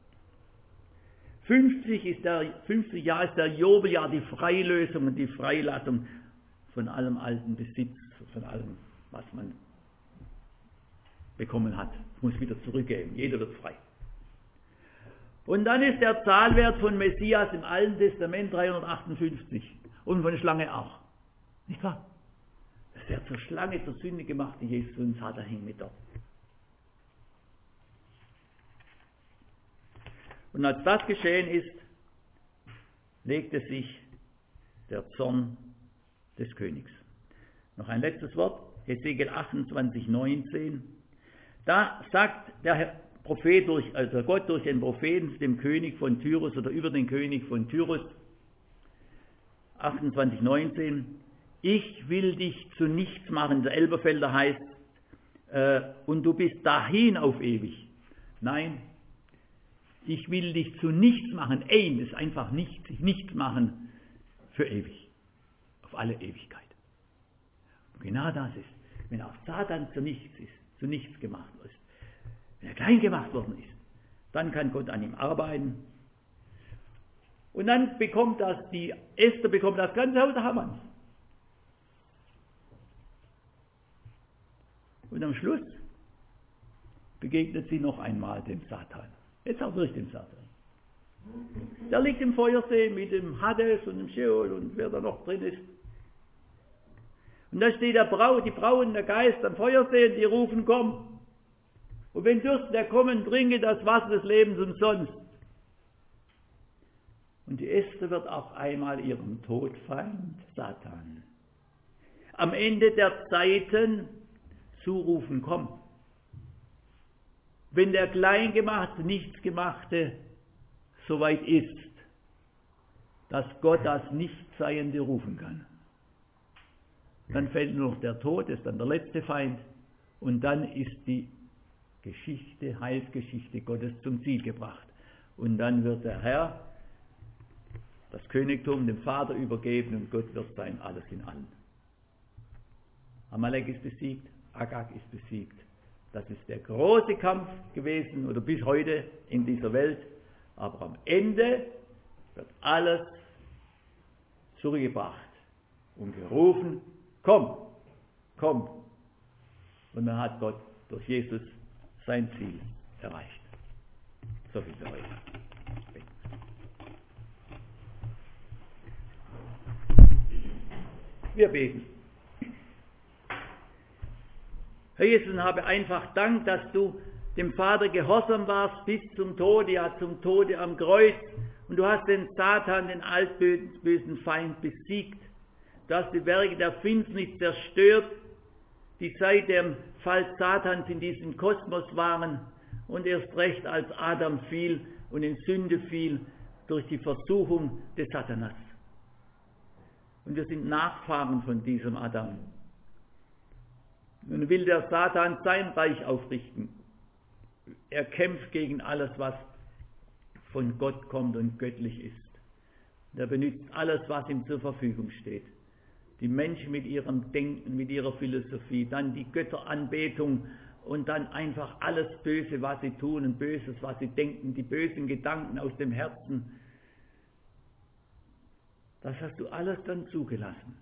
Speaker 2: fünfzig, ist der, fünfzig Jahre ist der Jubeljahr, die Freilösung und die Freilassung von allem alten Besitz, von allem, was man bekommen hat. Muss wieder zurückgeben. Jeder wird frei. Und dann ist der Zahlwert von Messias im Alten Testament dreihundertachtundfünfzig und von Schlange auch. Nicht wahr? Das wird zur Schlange, zur Sünde gemacht, die Jesus uns hat, er hing mit dort. Und als das geschehen ist, legte sich der Zorn des Königs. Noch ein letztes Wort, Hesekiel achtundzwanzig, neunzehn. Da sagt der Prophet, durch, also Gott durch den Propheten dem König von Tyrus oder über den König von Tyrus, achtundzwanzig, neunzehn, ich will dich zu nichts machen. Der Elberfelder heißt, äh, und du bist dahin auf ewig. Nein, ich will dich zu nichts machen. Aim ist einfach nichts, sich nichts machen für ewig. Auf alle Ewigkeit. Und genau das ist, wenn auch Satan zu nichts ist, zu nichts gemacht ist, wenn er klein gemacht worden ist, dann kann Gott an ihm arbeiten. Und dann bekommt das, die Esther bekommt das ganze Haus Hamans. Und am Schluss begegnet sie noch einmal dem Satan. Jetzt auch wirklich dem Satan. Der liegt im Feuersee mit dem Hades und dem Sheol und wer da noch drin ist. Und da steht der Brau, die Braut und der Geist am Feuersee und die rufen, komm. Und wenn Durst, der kommen, trinke das Wasser des Lebens umsonst. Und die Esther wird auch einmal ihrem Todfeind, Satan, am Ende der Zeiten zurufen, komm. Wenn der Kleingemachte, Nichtsgemachte soweit ist, dass Gott das Nichtseiende rufen kann, dann fällt nur noch der Tod, ist dann der letzte Feind, und dann ist die Geschichte, Heilsgeschichte Gottes zum Ziel gebracht. Und dann wird der Herr das Königtum dem Vater übergeben und Gott wird sein alles in allem. Amalek ist besiegt, Agag ist besiegt. Das ist der große Kampf gewesen oder bis heute in dieser Welt. Aber am Ende wird alles zurückgebracht und gerufen, komm, komm. Und dann hat Gott durch Jesus sein Ziel erreicht. So viel für heute. Wir beten. Herr Jesus, habe einfach Dank, dass du dem Vater gehorsam warst bis zum Tode, ja zum Tode am Kreuz. Und du hast den Satan, den altbösen Feind, besiegt. Du hast die Werke der Finsternis zerstört, die seit dem Fall Satans in diesem Kosmos waren und erst recht als Adam fiel und in Sünde fiel durch die Versuchung des Satanas. Und wir sind Nachfahren von diesem Adam. Nun will der Satan sein Reich aufrichten. Er kämpft gegen alles, was von Gott kommt und göttlich ist. Er benutzt alles, was ihm zur Verfügung steht. Die Menschen mit ihrem Denken, mit ihrer Philosophie, dann die Götteranbetung und dann einfach alles Böse, was sie tun und Böses, was sie denken, die bösen Gedanken aus dem Herzen. Das hast du alles dann zugelassen.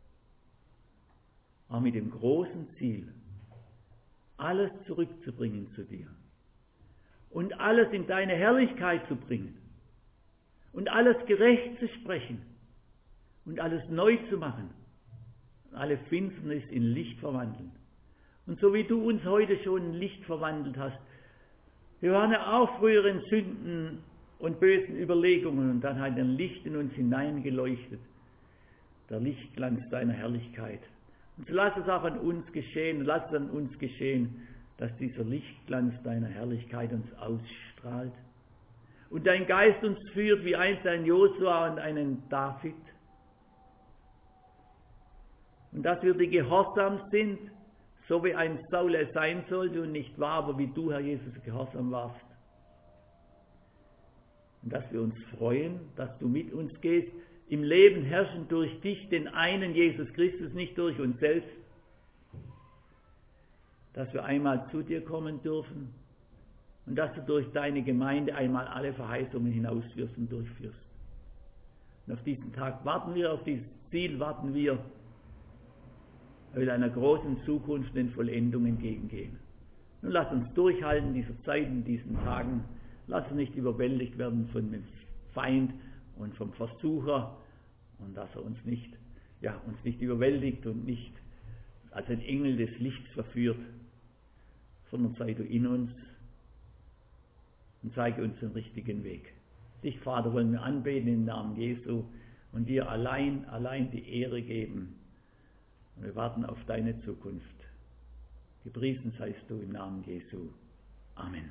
Speaker 2: Aber mit dem großen Ziel, alles zurückzubringen zu dir und alles in deine Herrlichkeit zu bringen und alles gerecht zu sprechen und alles neu zu machen, alle Finsternis in Licht verwandeln. Und so wie du uns heute schon in Licht verwandelt hast, wir waren ja auch früher in Sünden und bösen Überlegungen und dann hat ein Licht in uns hineingeleuchtet, der Lichtglanz deiner Herrlichkeit. Und so lass es auch an uns geschehen, lass es an uns geschehen, dass dieser Lichtglanz deiner Herrlichkeit uns ausstrahlt und dein Geist uns führt wie einst ein Josua und einen David. Und dass wir die gehorsam sind, so wie ein Saul es sein sollte und nicht war, aber wie du, Herr Jesus, gehorsam warst. Und dass wir uns freuen, dass du mit uns gehst, im Leben herrschen durch dich, den einen Jesus Christus, nicht durch uns selbst. Dass wir einmal zu dir kommen dürfen und dass du durch deine Gemeinde einmal alle Verheißungen hinausführst und durchführst. Und auf diesen Tag warten wir, auf dieses Ziel warten wir, weil wir einer großen Zukunft in Vollendung entgegengehen. Nun lass uns durchhalten in dieser Zeit, in diesen Tagen. Lass uns nicht überwältigt werden von dem Feind und vom Versucher und dass er uns nicht, ja, uns nicht überwältigt und nicht als ein Engel des Lichts verführt, sondern sei du in uns und zeige uns den richtigen Weg. Dich, Vater, wollen wir anbeten im Namen Jesu und dir allein, allein die Ehre geben. Und wir warten auf deine Zukunft. Gepriesen seist du im Namen Jesu. Amen.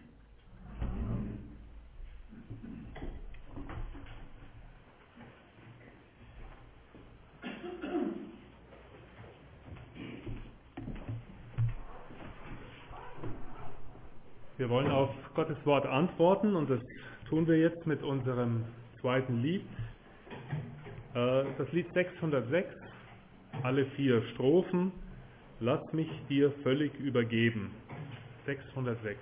Speaker 1: Wir wollen auf Gottes Wort antworten und das tun wir jetzt mit unserem zweiten Lied. Das Lied sechshundertsechs, alle vier Strophen. Lass mich dir völlig übergeben. sechshundertsechs.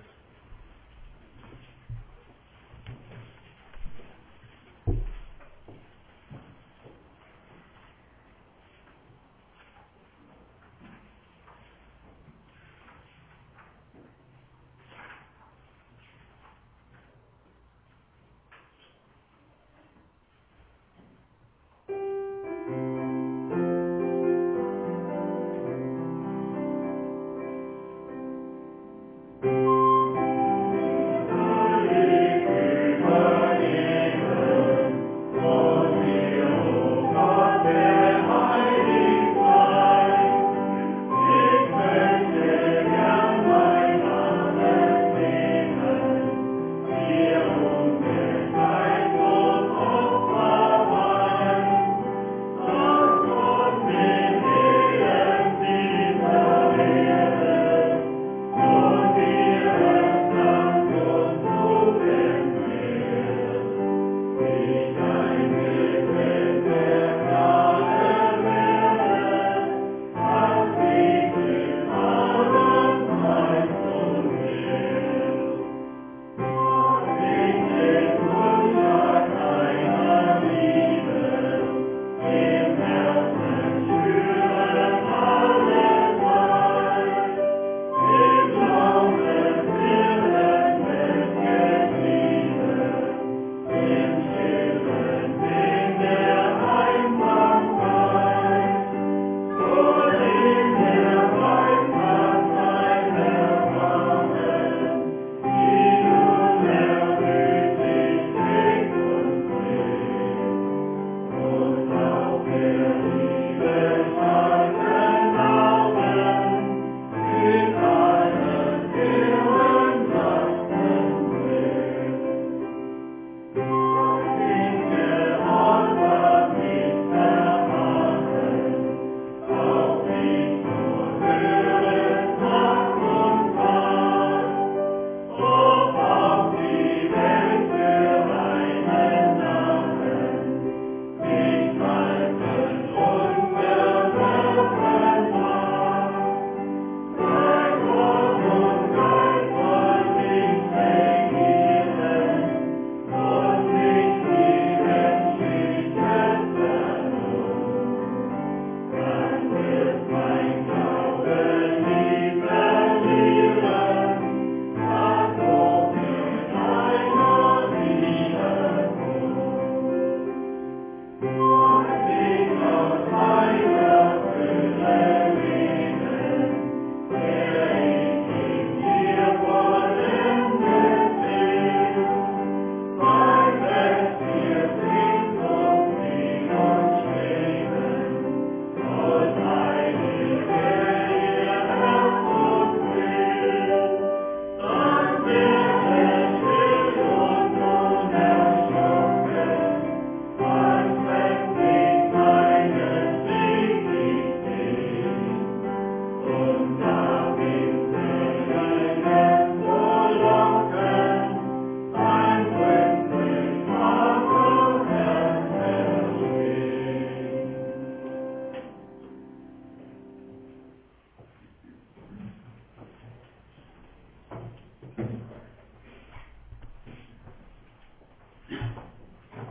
Speaker 3: Thank you.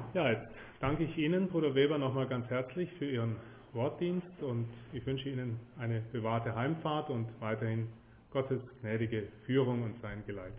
Speaker 1: Ja, jetzt danke ich Ihnen, Bruder Weber, nochmal ganz herzlich für Ihren Wortdienst und ich wünsche Ihnen eine bewahrte Heimfahrt und weiterhin Gottes gnädige Führung und sein Geleit.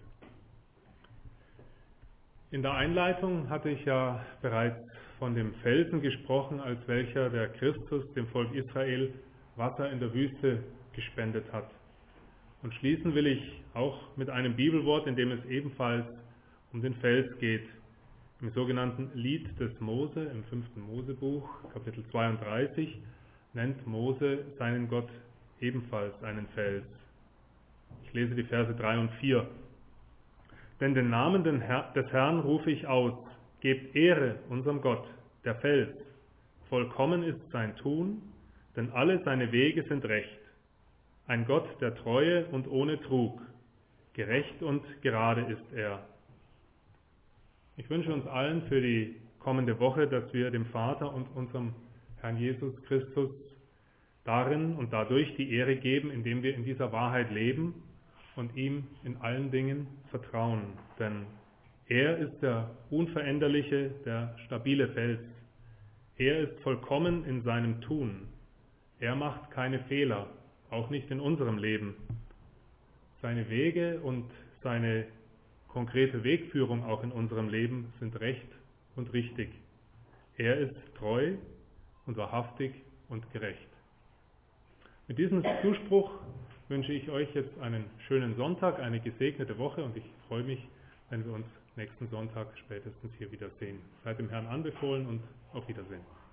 Speaker 1: In der Einleitung hatte ich ja bereits von dem Felsen gesprochen, als welcher der Christus dem Volk Israel Wasser in der Wüste gespendet hat. Und schließen will ich auch mit einem Bibelwort, in dem es ebenfalls um den Fels geht. Im sogenannten Lied des Mose, im fünften Mosebuch, Kapitel zweiunddreißig, nennt Mose seinen Gott ebenfalls einen Fels. Ich lese die Verse drei und vier. Denn den Namen des Herrn rufe ich aus, gebt Ehre unserem Gott, der Fels. Vollkommen ist sein Tun, denn alle seine Wege sind recht. Ein Gott der Treue und ohne Trug, gerecht und gerade ist er. Ich wünsche uns allen für die kommende Woche, dass wir dem Vater und unserem Herrn Jesus Christus darin und dadurch die Ehre geben, indem wir in dieser Wahrheit leben und ihm in allen Dingen vertrauen. Denn er ist der unveränderliche, der stabile Fels. Er ist vollkommen in seinem Tun. Er macht keine Fehler, auch nicht in unserem Leben. Seine Wege und seine konkrete Wegführung auch in unserem Leben sind recht und richtig. Er ist treu und wahrhaftig und gerecht. Mit diesem Zuspruch wünsche ich euch jetzt einen schönen Sonntag, eine gesegnete Woche und ich freue mich, wenn wir uns nächsten Sonntag spätestens hier wiedersehen. Seid dem Herrn anbefohlen und auf Wiedersehen.